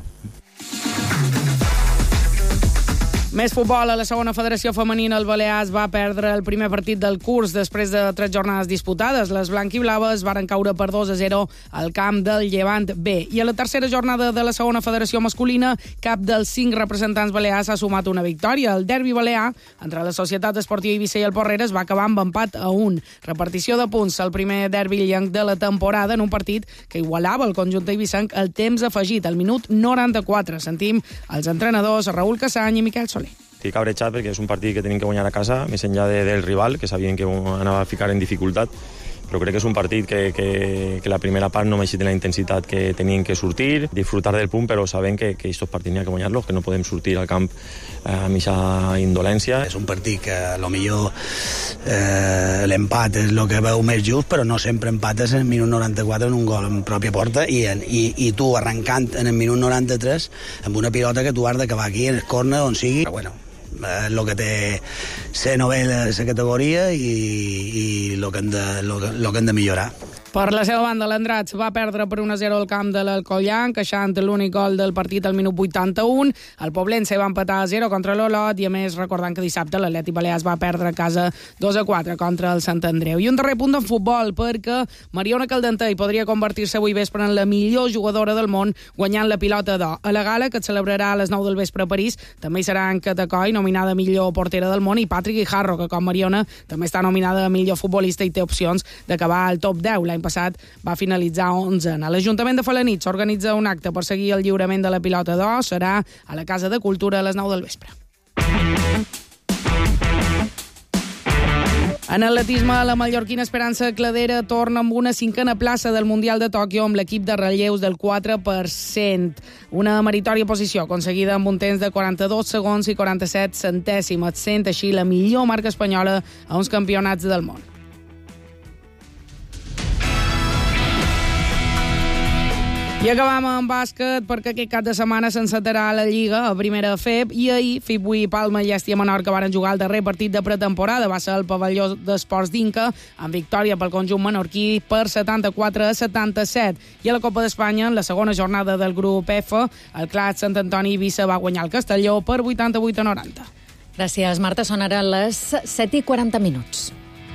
Més futbol a la segona federació femenina. El Balears va perdre el primer partit del curs després de tres jornades disputades. Les blanquiblaves varen caure per dos a zero al camp del Llevant B. I a la tercera jornada de la segona federació masculina, cap dels cinc representants balears ha sumat una victòria. El derbi balear entre la Societat Esportiva Eivissa i el Porreres va acabar amb empat a un. Repartició de punts al primer derbi llenc de la temporada en un partit que igualava el conjunt eivissenc al temps afegit, al minut noranta-quatre. Sentim els entrenadors Raül Cassany i Miquel Soler. Estic cabrejat perquè és un partit que tenim que guanyar a casa, més enllà de, del rival, que sabien que anava a ficar en dificultat, però crec que és un partit que, que, que la primera part no m'ha eixit de la intensitat que tenien que sortir, disfrutar del punt, però sabem que, que aquests partits n'hi ha que guanyar-los, que no podem sortir al camp eh, amb aquesta indolència. És un partit que a lo millor eh, l'empat és el que veu més just, però no sempre empates en el minut noranta-quatre en un gol en pròpia porta i, en, i, i tu arrencant en el minut noranta-tres amb una pilota que tu has d'acabar aquí en el córner on sigui. Però bueno, el que té ser novel·la la categoria i, i el que, hem de, lo que, lo que hem de millorar. Per la seva banda, l'Andratx va perdre per un a zero al camp de l'Alcoià, encaixant l'únic gol del partit al minut vuitanta-un. El Poblense va empatar a zero contra l'Olot i, a més, recordant que dissabte l'Atlètic Balears va perdre a casa dos a quatre contra el Sant Andreu. I un darrer punt en futbol, perquè Mariona Caldentey podria convertir-se avui vespre en la millor jugadora del món guanyant la pilota d'or. A la gala, que es celebrarà a les nou del vespre a París, també hi serà en Catacoi, nominada millor portera del món, i Patrick Guijarro, que com Mariona també està nominada a millor futbolista i té opcions d'acabar al top deu. L'any passat va finalitzar onzena. A l'Ajuntament de Felanitx s'organitza un acte per seguir el lliurament de la pilota d'or. Serà a la Casa de Cultura a les nou del vespre. En atletisme, la mallorquina Esperança Cladera torna amb una cinquena plaça del Mundial de Tòquio amb l'equip de relleus del quatre per cent. Una meritòria posició aconseguida amb un temps de quaranta-dos segons i quaranta-set centèsimes, sent així la millor marca espanyola a uns campionats del món. I acabam amb bàsquet, perquè aquest cap de setmana s'encetarà la Lliga a primera F E B i ahir F I B vuit, Palma i Llestia Menorca varen jugar el darrer partit de pretemporada. Va ser el pavelló d'esports d'Inca, amb victòria pel conjunt menorquí per setanta-quatre a setanta-set. I a la Copa d'Espanya, en la segona jornada del grup F, el Clat Sant Antoni Eivissa va guanyar el Castelló per vuitanta-vuit a noranta. Gràcies, Marta. Són ara les set i quaranta minuts.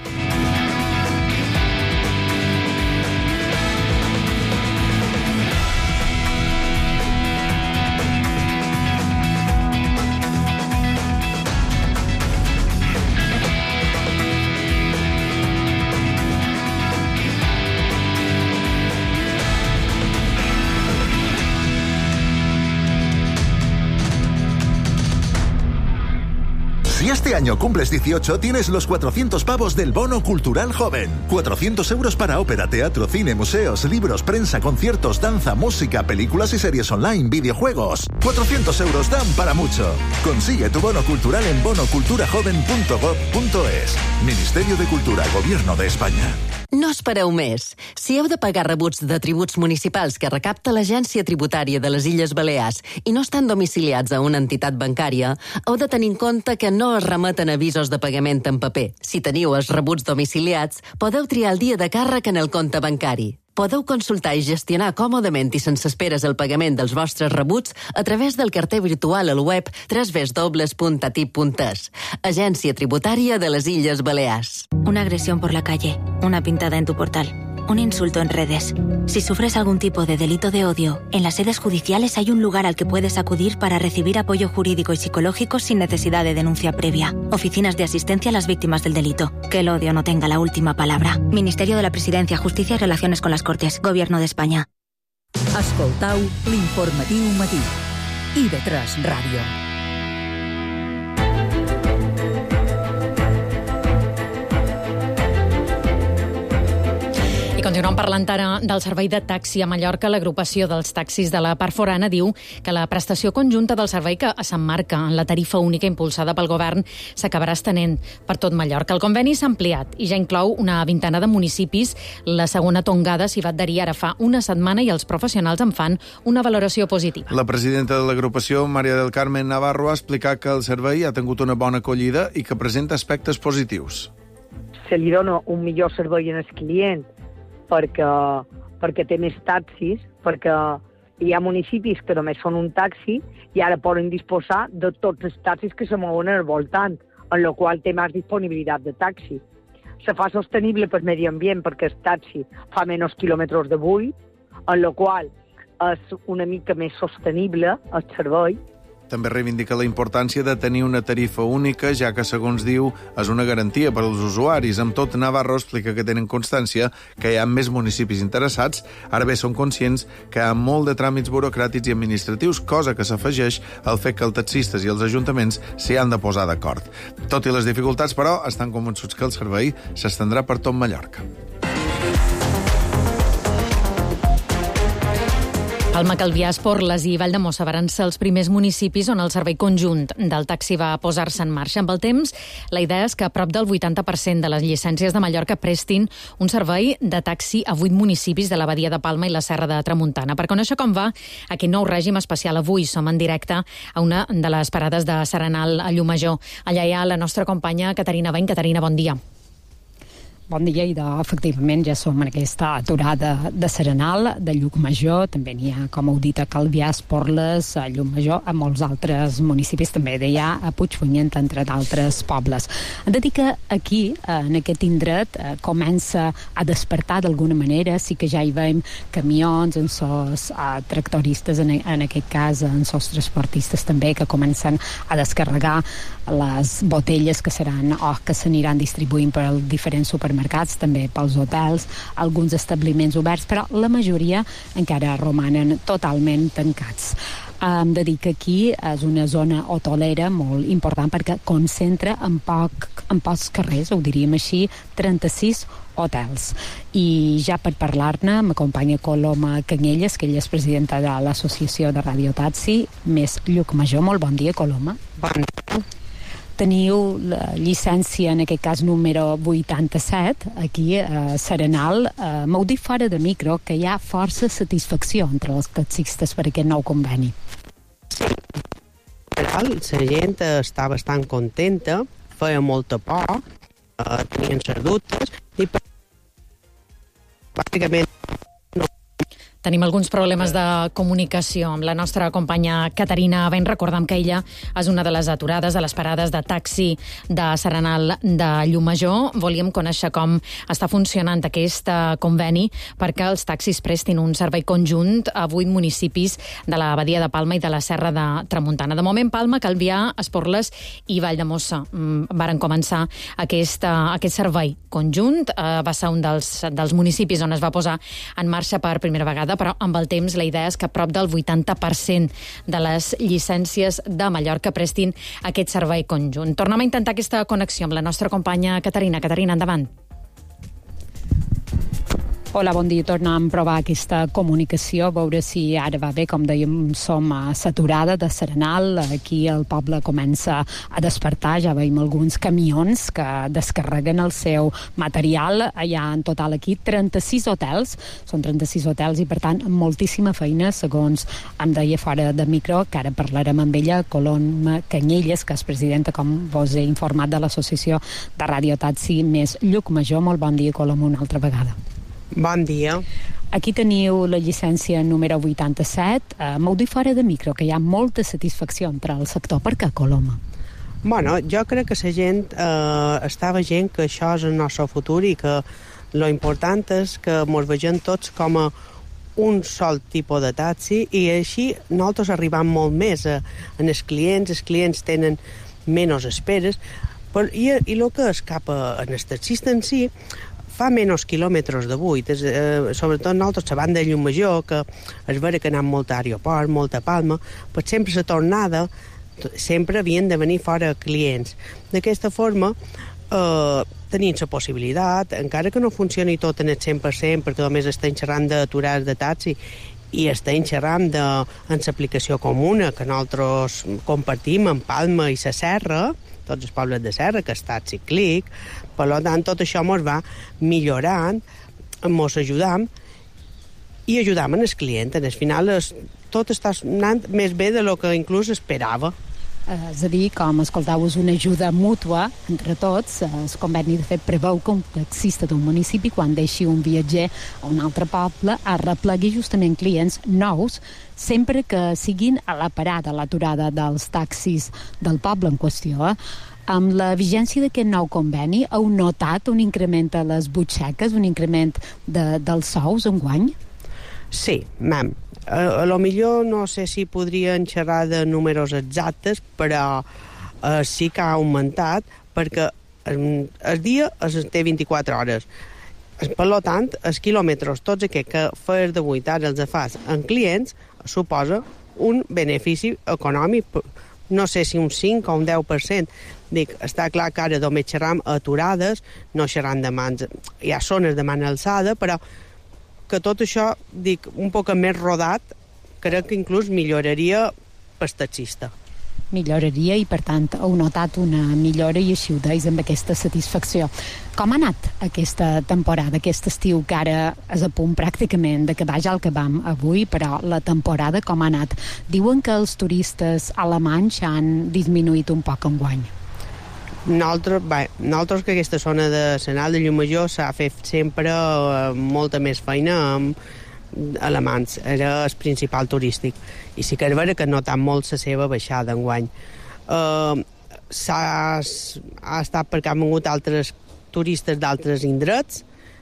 Si este año cumples dieciocho, tienes los cuatrocientos pavos del Bono Cultural Joven. cuatrocientos euros para ópera, teatro, cine, museos, libros, prensa, conciertos, danza, música, películas y series online, videojuegos. cuatrocientos euros dan para mucho. Consigue tu bono cultural en bono cultura joven punto gob punto es. Ministerio de Cultura, Gobierno de España. No espereu més. Si heu de pagar rebuts de tributs municipals que recapta l'Agència Tributària de les Illes Balears i no estan domiciliats a una entitat bancària, heu de tenir en compte que no es remeten avisos de pagament en paper. Si teniu els rebuts domiciliats, podeu triar el dia de càrrec en el compte bancari. Podeu consultar i gestionar còmodament i sense esperes el pagament dels vostres rebuts a través del carter virtual al web doble u doble u doble u punt atip punt es. Agència Tributària de les Illes Balears. Una agresión por la calle, una pintada en tu portal, un insulto en redes. Si sufres algún tipo de delito de odio, en las sedes judiciales hay un lugar al que puedes acudir para recibir apoyo jurídico y psicológico sin necesidad de denuncia previa. Oficinas de asistencia a las víctimas del delito. Que el odio no tenga la última palabra. Ministerio de la Presidencia, Justicia y Relaciones con las Cortes. Gobierno de España. Escoltau l'informatiu matí. I de tres Ràdio. Continuem parlant ara del servei de taxi a Mallorca. L'agrupació dels taxis de la part forana diu que la prestació conjunta del servei que s'emmarca en la tarifa única impulsada pel govern s'acabarà estenent per tot Mallorca. El conveni s'ha ampliat i ja inclou una vintena de municipis. La segona tongada s'hi va adherir ara fa una setmana i els professionals en fan una valoració positiva. La presidenta de l'agrupació, Maria del Carmen Navarro, ha explicat que el servei ha tingut una bona acollida i que presenta aspectes positius. Se li dona un millor servei als clients perquè, perquè té més taxis, perquè hi ha municipis que només són un taxi i ara poden disposar de tots els taxis que se mouen al voltant, en la qual té més disponibilitat de taxi. Se fa sostenible per medi ambient perquè el taxi fa menys quilòmetres de buit, en la qual és una mica més sostenible el servei. També reivindica la importància de tenir una tarifa única, ja que, segons diu, és una garantia per als usuaris. Amb tot, Navarro explica que tenen constància que hi ha més municipis interessats. Ara bé, són conscients que hi ha molt de tràmits burocràtics i administratius, cosa que s'afegeix al fet que els taxistes i els ajuntaments s'hi han de posar d'acord. Tot i les dificultats, però, estan convençuts que el servei s'estendrà per tot Mallorca. Palma, Calvià, Esporles i Valldemossa varen ser els primers municipis on el servei conjunt del taxi va posar-se en marxa. Amb el temps, la idea és que prop del vuitanta per cent de les llicències de Mallorca prestin un servei de taxi a vuit municipis de la Badia de Palma i la Serra de Tramuntana. Per conèixer com va aquest nou règim especial, avui som en directe a una de les parades de Serenal a Llumajor. Allà hi ha la nostra companya Caterina Bain. Caterina, bon dia. Bon dia, i de, efectivament ja som en aquesta aturada de Serenal, de Llucmajor, també n'hi ha, com heu dit, a Calvià, Esporles, a Llucmajor, a molts altres municipis, també d'allà a Puigpunyent, entre d'altres pobles. Hem de dir que aquí, en aquest indret, comença a despertar d'alguna manera, sí que ja hi veiem camions, en sos uh, tractoristes, en, en aquest cas, en sos transportistes també, que comencen a descarregar les botelles que seran o que s'aniran distribuint per als diferents supermercats, també pels hotels, alguns establiments oberts, però la majoria encara romanen totalment tancats. Hem de dir que aquí és una zona hotelera molt important perquè concentra en, poc, en pocs carrers, ho diríem així, trenta-sis hotels. I ja per parlar-ne m'acompanya Coloma Canyelles, que ella és presidenta de l'Associació de Radiotaxi, més Llucmajor. Molt bon dia, Coloma. Bon dia. Teniu la llicència, en aquest cas número vuitanta-set, aquí a Serenal. Eh, M'heu dit fora de micro que hi ha força satisfacció entre els taxistes per aquest nou conveni. Sí, la gent està bastant contenta, feia molta por, eh, tenien les dubtes, i bàsicament Tenim alguns problemes de comunicació amb la nostra companya Caterina Ben. Recordem que ella és una de les aturades de les parades de taxi de Serenal de Llumajor. Volíem conèixer com està funcionant aquest conveni perquè els taxis prestin un servei conjunt a vuit municipis de la Badia de Palma i de la Serra de Tramuntana. De moment, Palma, Calvià, Esporles i Valldemossa varen començar aquest, aquest servei conjunt. Va ser un dels, dels municipis on es va posar en marxa per primera vegada, però amb el temps la idea és que prop del vuitanta per cent de les llicències de Mallorca prestin aquest servei conjunt. Tornem a intentar aquesta connexió amb la nostra companya Caterina. Caterina, endavant. Hola, bon dia. Tornem a provar aquesta comunicació, a veure si ara va bé. Com dèiem, som a l'aturada de Serenal. Aquí el poble comença a despertar. Ja veiem alguns camions que descarreguen el seu material. Hi ha en total aquí trenta-sis hotels. Són trenta-sis hotels i, per tant, moltíssima feina, segons em deia fora de micro, que ara parlarem amb ella, Coloma Canyelles, que és presidenta, com vos he informat, de l'Associació de Radiotaxi més Llucmajor. Molt bon dia, Coloma, una altra vegada. Bon dia. Aquí teniu la llicència número vuitanta-set. Eh, M'ho dic fora de micro, que hi ha molta satisfacció entre el sector. Per què, Coloma? Bueno, jo crec que la gent eh, està veient que això és el nostre futur i que lo important és que ens vegem tots com a un sol tipus de taxi i així nosaltres arribam molt més a, a els clients. Els clients tenen menys esperes però, i, i el que escapa en el taxista en si fa menys quilòmetres de buit, és, eh, sobretot nosaltres, la banda de Llumajor, que és vera que anem molt a aeroport, molt a Palma, però sempre la tornada, sempre havien de venir fora clients. D'aquesta forma, eh, tenim la possibilitat, encara que no funcioni tot en el cent per cent, perquè només estem xerrant d'aturats de taxi, i estem xerrant de, en l'aplicació comuna que nosaltres compartim en Palma i la Serra, tots els pobles de Serra, que és Taxi Click. Per tant, tot això ens va millorant, ens ajudam i ajudam en el client. Al final, es, tot està anant més bé de lo que inclús esperava. És a dir, com escoltau, és una ajuda mútua entre tots. El conveni, de fet, preveu que un taxista d'un municipi, quan deixi un viatger a un altre poble, arreplegui justament clients nous, sempre que siguin a la parada, a l'aturada dels taxis del poble en qüestió. Amb la vigència d'aquest nou conveni, heu notat un increment a les butxaques, un increment de, dels sous enguany? Sí, mam. A, a lo millor no sé si podrien xerrar de números exactes, però eh, sí que ha augmentat, perquè el, el dia es té vint-i-quatre hores. Per tant, els quilòmetres, tots aquests que fas de vuit ara els fas en clients, suposa un benefici econòmic, no sé si un cinc o un deu per cent. Dic, està clar que ara només xerram aturades, no xerram de mans, hi ha zones de man alçada, però que tot això, dic, un poc més rodat, crec que inclús milloraria pel taxista. Milloraria i, per tant, heu notat una millora i així ho deis amb aquesta satisfacció. Com ha anat aquesta temporada, aquest estiu, que ara és a punt pràcticament d'acabar ja el que vam avui, però la temporada com ha anat? Diuen que els turistes alemanys han disminuït un poc enguany. Nosaltres, bé, nosaltres que aquesta zona de Senal de Llumajor s'ha fet sempre eh, molta més feina amb alemans, era el principal turístic, i sí que és vera que ha notat molt la seva baixada enguany. Uh, s'ha, ha estat perquè han vingut altres turistes d'altres indrets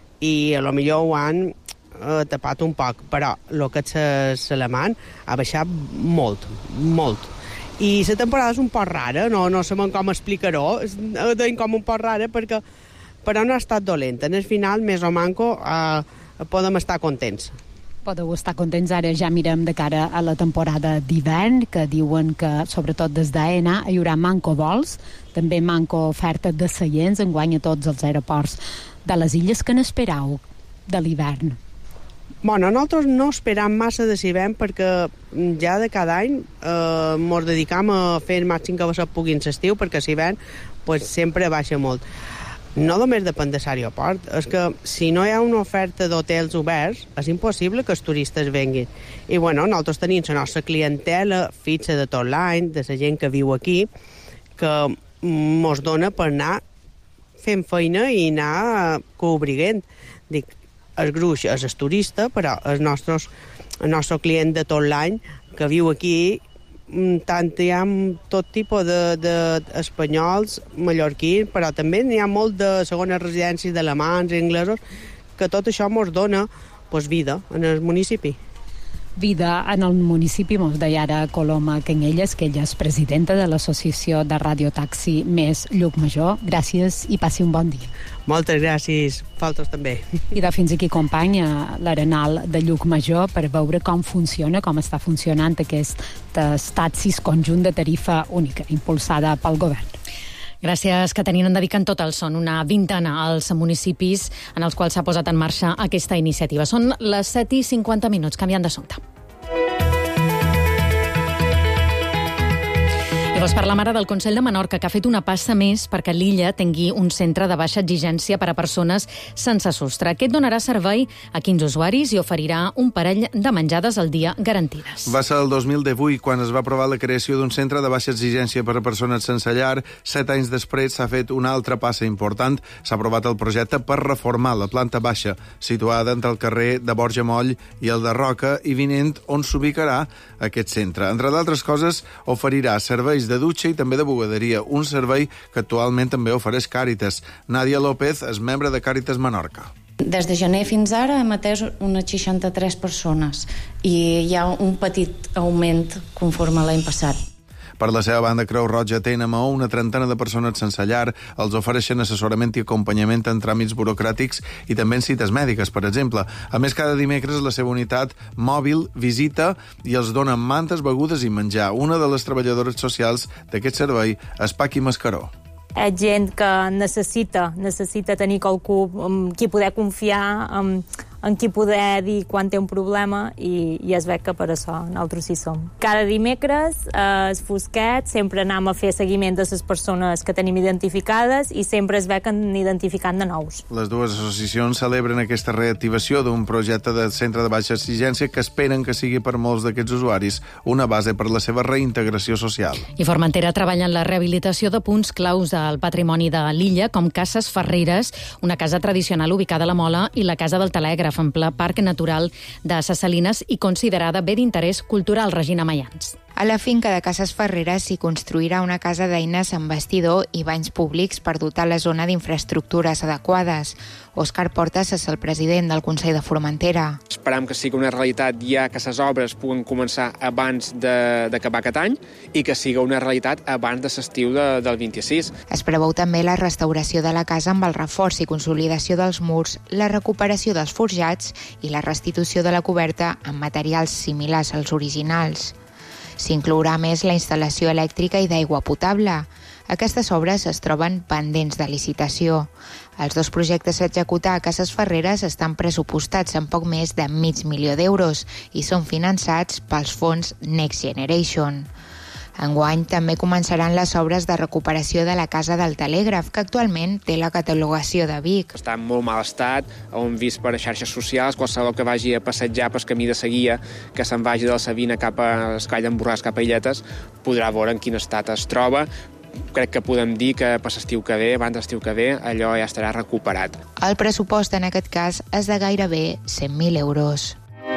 i a lo millor ho han uh, tapat un poc, però el que és l'alemany ha baixat molt, molt. I la temporada és un poc rara, no, no sabem com explicar-ho, ho deim com un poc rara perquè, però no ha estat dolent. En el final, més o manco, uh, podem estar contents. Podeu estar contents, ara ja mirem de cara a la temporada d'hivern, que diuen que, sobretot des d'AENA, hi haurà manco vols, també manco oferta de seients, enguany a tots els aeroports de les illes. Que n'esperau de l'hivern? Bueno, nosaltres no esperam massa de l'hivern perquè ja de cada any eh, mos dedicam a fer el màxim que se pugui en l'estiu, perquè l'hivern pues, sempre baixa molt. No només depèn de l'aeroport, és que si no hi ha una oferta d'hotels oberts, és impossible que els turistes venguin. I bueno, nosaltres tenim la nostra clientela fixa de tot l'any, de la gent que viu aquí, que mos dona per anar fent feina i anar cobrint. Dic, el gruix és el turista, però el nostre, el nostre client de tot l'any que viu aquí, tant hi ha tot tipus d'espanyols, de, mallorquins, però també n'hi ha molt de segones residències d'alemans i anglesos, que tot això ens dona pues, vida en el municipi. Vida en el municipi, mos deia ara Coloma Canyelles, que ella és presidenta de l'associació de radiotaxi Més Llucmajor. Gràcies i passi un bon dia. Moltes gràcies, faltes també. I de fins aquí, company, a l'Arenal de Llucmajor per veure com funciona, com està funcionant aquest taxis conjunt de tarifa única, impulsada pel govern. Gràcies, Caterina. En dediquen tot el son, una vintena als municipis en els quals s'ha posat en marxa aquesta iniciativa. Són les set i cinquanta minuts, canviant d'assumpte. Vols parlar ara del Consell de Menorca, que ha fet una passa més perquè l'illa tingui un centre de baixa exigència per a persones sense sostre. Aquest donarà servei a quinze usuaris i oferirà un parell de menjades al dia garantides. Va ser el dos mil divuit quan es va aprovar la creació d'un centre de baixa exigència per a persones sense llar. Set anys després s'ha fet una altra passa important. S'ha aprovat el projecte per reformar la planta baixa, situada entre el carrer de Borja Moll i el de Roca, i Vinent, on s'ubicarà aquest centre. Entre d'altres coses, oferirà serveis de dutxa i també de bugaderia, un servei que actualment també ofereix Càritas. Nàdia López és membre de Càritas Menorca. Des de gener fins ara hem atès unes seixanta-tres persones i hi ha un petit augment conforme l'any passat. Per la seva banda, Creu Roja té a Maó una trentena de persones sense llar. Els ofereixen assessorament i acompanyament en tràmits burocràtics i també en cites mèdiques, per exemple. A més, cada dimecres la seva unitat mòbil visita i els dona mantes, begudes i menjar. Una de les treballadores socials d'aquest servei és Paqui Mascaró. És gent que necessita, necessita tenir qualcú amb qui poder confiar, amb, en qui poder dir quan té un problema i, i es veu que per això nosaltres hi som. Cada dimecres, eh, es fosquet, sempre anem a fer seguiment de les persones que tenim identificades i sempre es veu que han identificat de nous. Les dues associacions celebren aquesta reactivació d'un projecte de centre de baixa exigència que esperen que sigui per molts d'aquests usuaris una base per la seva reintegració social. I Formentera treballa en la rehabilitació de punts claus al patrimoni de l'illa, com Cases Ferreres, una casa tradicional ubicada a la Mola, i la Casa del Telègraf, en ple Parc Natural de Ses Salines i considerada bé d'interès cultural. Regina Mayans. A la finca de Cases Ferreres s'hi construirà una casa d'eines amb vestidor i banys públics per dotar la zona d'infraestructures adequades. Òscar Portas és el president del Consell de Formentera. Esperam que sigui una realitat ja que les obres puguen començar abans d'acabar aquest any i que sigui una realitat abans de l'estiu de, del vint-i-sis. Es preveu també la restauració de la casa amb el reforç i consolidació dels murs, la recuperació dels forjats i la restitució de la coberta amb materials similars als originals. S'inclourà més la instal·lació elèctrica i d'aigua potable. Aquestes obres es troben pendents de licitació. Els dos projectes a executar a Cases Ferreres estan pressupostats en poc més de mig milió d'euros i són finançats pels fons Next Generation. Enguany també començaran les obres de recuperació de la Casa del Telègraf, que actualment té la catalogació de Vic. Està en molt mal estat, ho hem vist per xarxes socials, qualsevol que vagi a passejar pel camí de Seguia, que se'n vagi de la Sabina cap a Escall d'en Borràs, cap a Illetes, podrà veure en quin estat es troba. Crec que podem dir que per l'estiu que ve, abans de l'estiu que ve, allò ja estarà recuperat. El pressupost en aquest cas és de gairebé cent mil euros.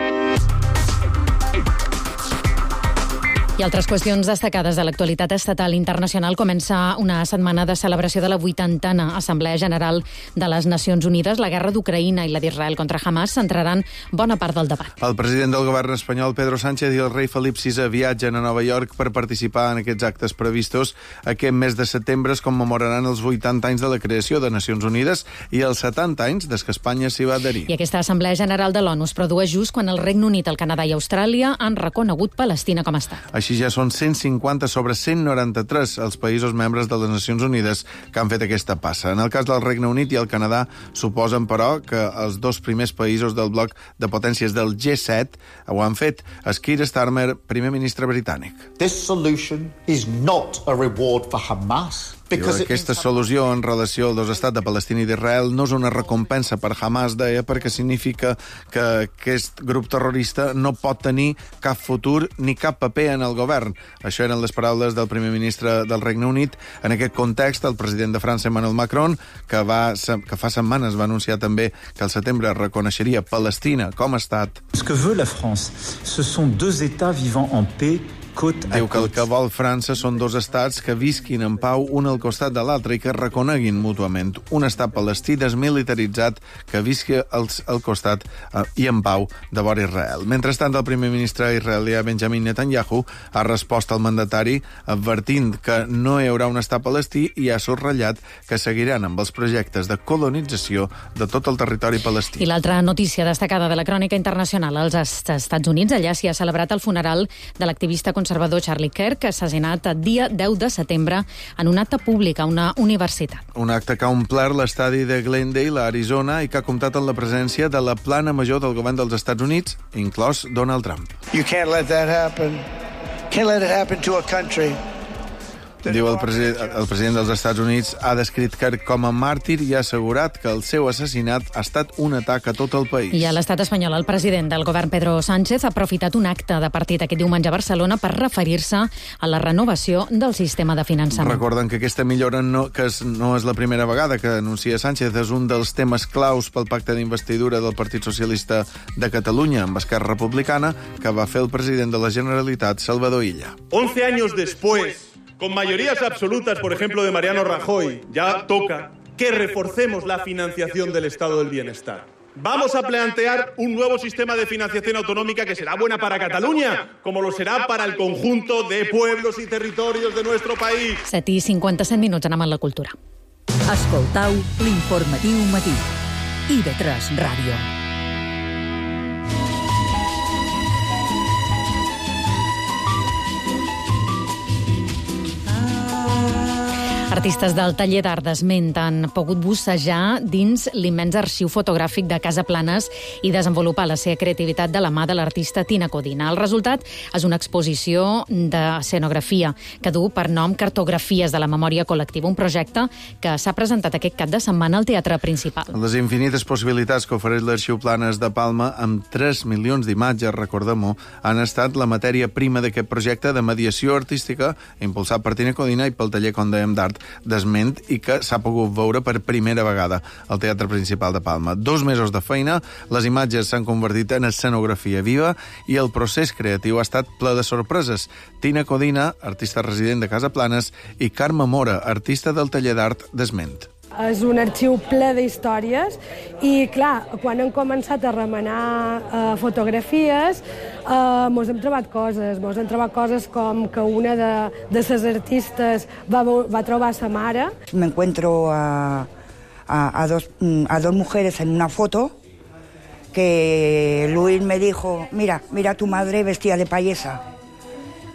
I altres qüestions destacades de l'actualitat estatal i internacional. Comença una setmana de celebració de la vuitantena Assemblea General de les Nacions Unides. La guerra d'Ucraïna i la d'Israel contra Hamas centraran bona part del debat. El president del govern espanyol, Pedro Sánchez, i el rei Felip sisè viatgen a Nova York per participar en aquests actes previstos. Aquest mes de setembre es commemoraran els vuitanta anys de la creació de Nacions Unides i els setanta anys des que Espanya s'hi va adherir. I aquesta Assemblea General de l'ONU es produeix just quan el Regne Unit, el Canadà i Austràlia han reconegut Palestina com a estat. Així ja són cent cinquanta sobre cent noranta-tres els països membres de les Nacions Unides que han fet aquesta passa. En el cas del Regne Unit i el Canadà suposen, però, que els dos primers països del bloc de potències del G set ho han fet. Keir Starmer, primer ministre britànic. This solution is not a reward for Hamas. Diu, aquesta solució en relació als dos estats de Palestina i d'Israel no és una recompensa per Hamas, deia, perquè significa que aquest grup terrorista no pot tenir cap futur ni cap paper en el govern. Això eren les paraules del primer ministre del Regne Unit. En aquest context, el president de França, Emmanuel Macron, que, va, que fa setmanes va anunciar també que al setembre reconeixeria Palestina com a estat. Ce que veut la France, ce sont deux États vivant en paix. Diu que el que vol França són dos estats que visquin en pau un al costat de l'altre i que reconeguin mútuament. Un estat palestí desmilitaritzat que visqui al, al costat eh, i en pau de vora Israel. Mentrestant, el primer ministre israelià Benjamin Netanyahu ha respost al mandatari advertint que no hi haurà un estat palestí i ha subratllat que seguiran amb els projectes de colonització de tot el territori palestí. I l'altra notícia destacada de la crònica internacional als Estats Units, allà s'hi ha celebrat el funeral de l'activista conservador Charlie Kirk, assassinat el dia deu de setembre en un acte públic a una universitat. Un acte que ha omplert l'estadi de Glendale, a Arizona, i que ha comptat amb la presència de la plana major del govern dels Estats Units, inclòs Donald Trump. You can't let that happen. Can't let it happen to a country. Diu el, president, el president dels Estats Units ha descrit Kirk com a màrtir i ha assegurat que el seu assassinat ha estat un atac a tot el país. I a l'estat espanyol, el president del govern, Pedro Sánchez, ha aprofitat un acte de partit aquest diumenge a Barcelona per referir-se a la renovació del sistema de finançament. Recorden que aquesta millora no, que és, no és la primera vegada que anuncia Sánchez, és un dels temes claus pel pacte d'investidura del Partit Socialista de Catalunya amb Esquerra Republicana que va fer el president de la Generalitat, Salvador Illa. once años después, con mayorías absolutas, por ejemplo, de Mariano Rajoy, ya toca que reforcemos la financiación del Estado del Bienestar. Vamos a plantear un nuevo sistema de financiación autonómica que será buena para Cataluña, como lo será para el conjunto de pueblos y territorios de nuestro país. set i cinquanta-set minuts, anem a la cultura. Escoltau l'informatiu matí. I de tres Ràdio. Artistes del taller d'art d'Esment han pogut bussejar dins l'immens arxiu fotogràfic de Casa Planes i desenvolupar la seva creativitat de la mà de l'artista Tina Codina. El resultat és una exposició d'escenografia que du per nom Cartografies de la memòria col·lectiva, un projecte que s'ha presentat aquest cap de setmana al Teatre Principal. Les infinites possibilitats que ofereix l'Arxiu Planes de Palma, amb tres milions d'imatges, recordem-ho, han estat la matèria prima d'aquest projecte de mediació artística impulsat per Tina Codina i pel taller, com dèiem, d'art d'Esment i que s'ha pogut veure per primera vegada al Teatre Principal de Palma. Dos mesos de feina, les imatges s'han convertit en escenografia viva i el procés creatiu ha estat ple de sorpreses. Tina Codina, artista resident de Casa Planes, i Carme Mora, artista del taller d'art d'Esment. És un arxiu ple d'històries i, clar, quan hem començat a remenar eh, fotografies, eh, mos hem trobat coses. Mos hem trobat coses com que una de, de les artistes va, va trobar sa mare. Me encuentro a, a, a, dos, a dos mujeres en una foto que Luis me dijo, mira, mira a tu madre vestida de payesa.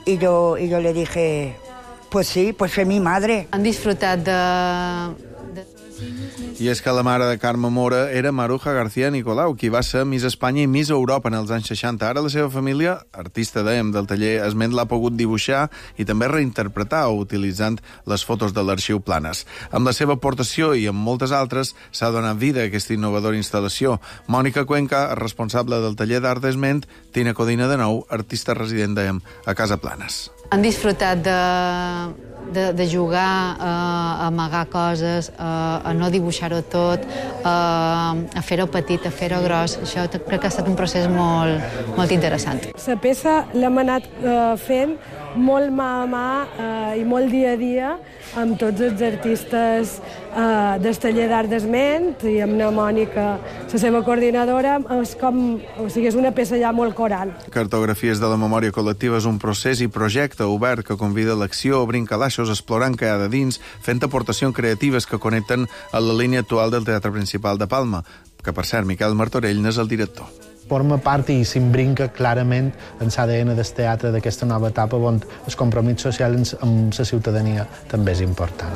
y yo, y yo le dije, pues sí, pues fue mi madre. Han disfrutat de... I és que la mare de Carme Mora era Maruja García Nicolau, qui va ser Miss Espanya i Miss Europa en els anys seixanta. Ara la seva família, artista, dèiem, del taller Esment, l'ha pogut dibuixar i també reinterpretar utilitzant les fotos de l'arxiu Planes. Amb la seva aportació i amb moltes altres s'ha donat vida a aquesta innovadora instal·lació. Mònica Cuenca, responsable del taller d'art d'Esment, Tina Codina, de nou, artista resident, dèiem, a Casa Planes. Han disfrutat de, de, de jugar, eh, a amagar coses, eh, a no dibuixar-ho tot, eh, a fer-ho petit, a fer-ho gros. Això crec que ha estat un procés molt, molt interessant. La peça l'hem anat eh, fent molt mà a mà eh, i molt dia a dia amb tots els artistes eh, del taller d'art d'Esment i amb la Mònica, la seva coordinadora. És com, o sigui, és una peça ja molt coral. Cartografies de la memòria col·lectiva és un procés i projecte obert que convida a l'acció, obrir calaixos, explorant què hi ha de dins, fent aportacions creatives que connecten a la línia actual del Teatre Principal de Palma, que, per cert, Miquel Martorell n'és el director. Forma part i s'embrinca clarament en l'A D N del teatre d'aquesta nova etapa on el compromís social amb la ciutadania també és important.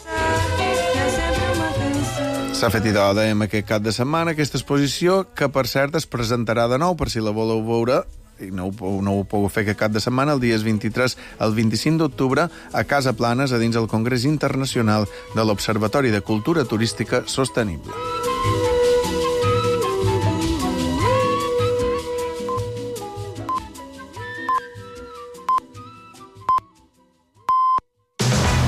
S'ha fet idò, dèiem, aquest cap de setmana, aquesta exposició, que, per cert, es presentarà de nou, per si la voleu veure, i no ho, no ho puc fer aquest cap de setmana, el dies vint-i-tres al vint-i-cinc d'octubre, a Casa Planes, a dins el Congrés Internacional de l'Observatori de Cultura Turística Sostenible.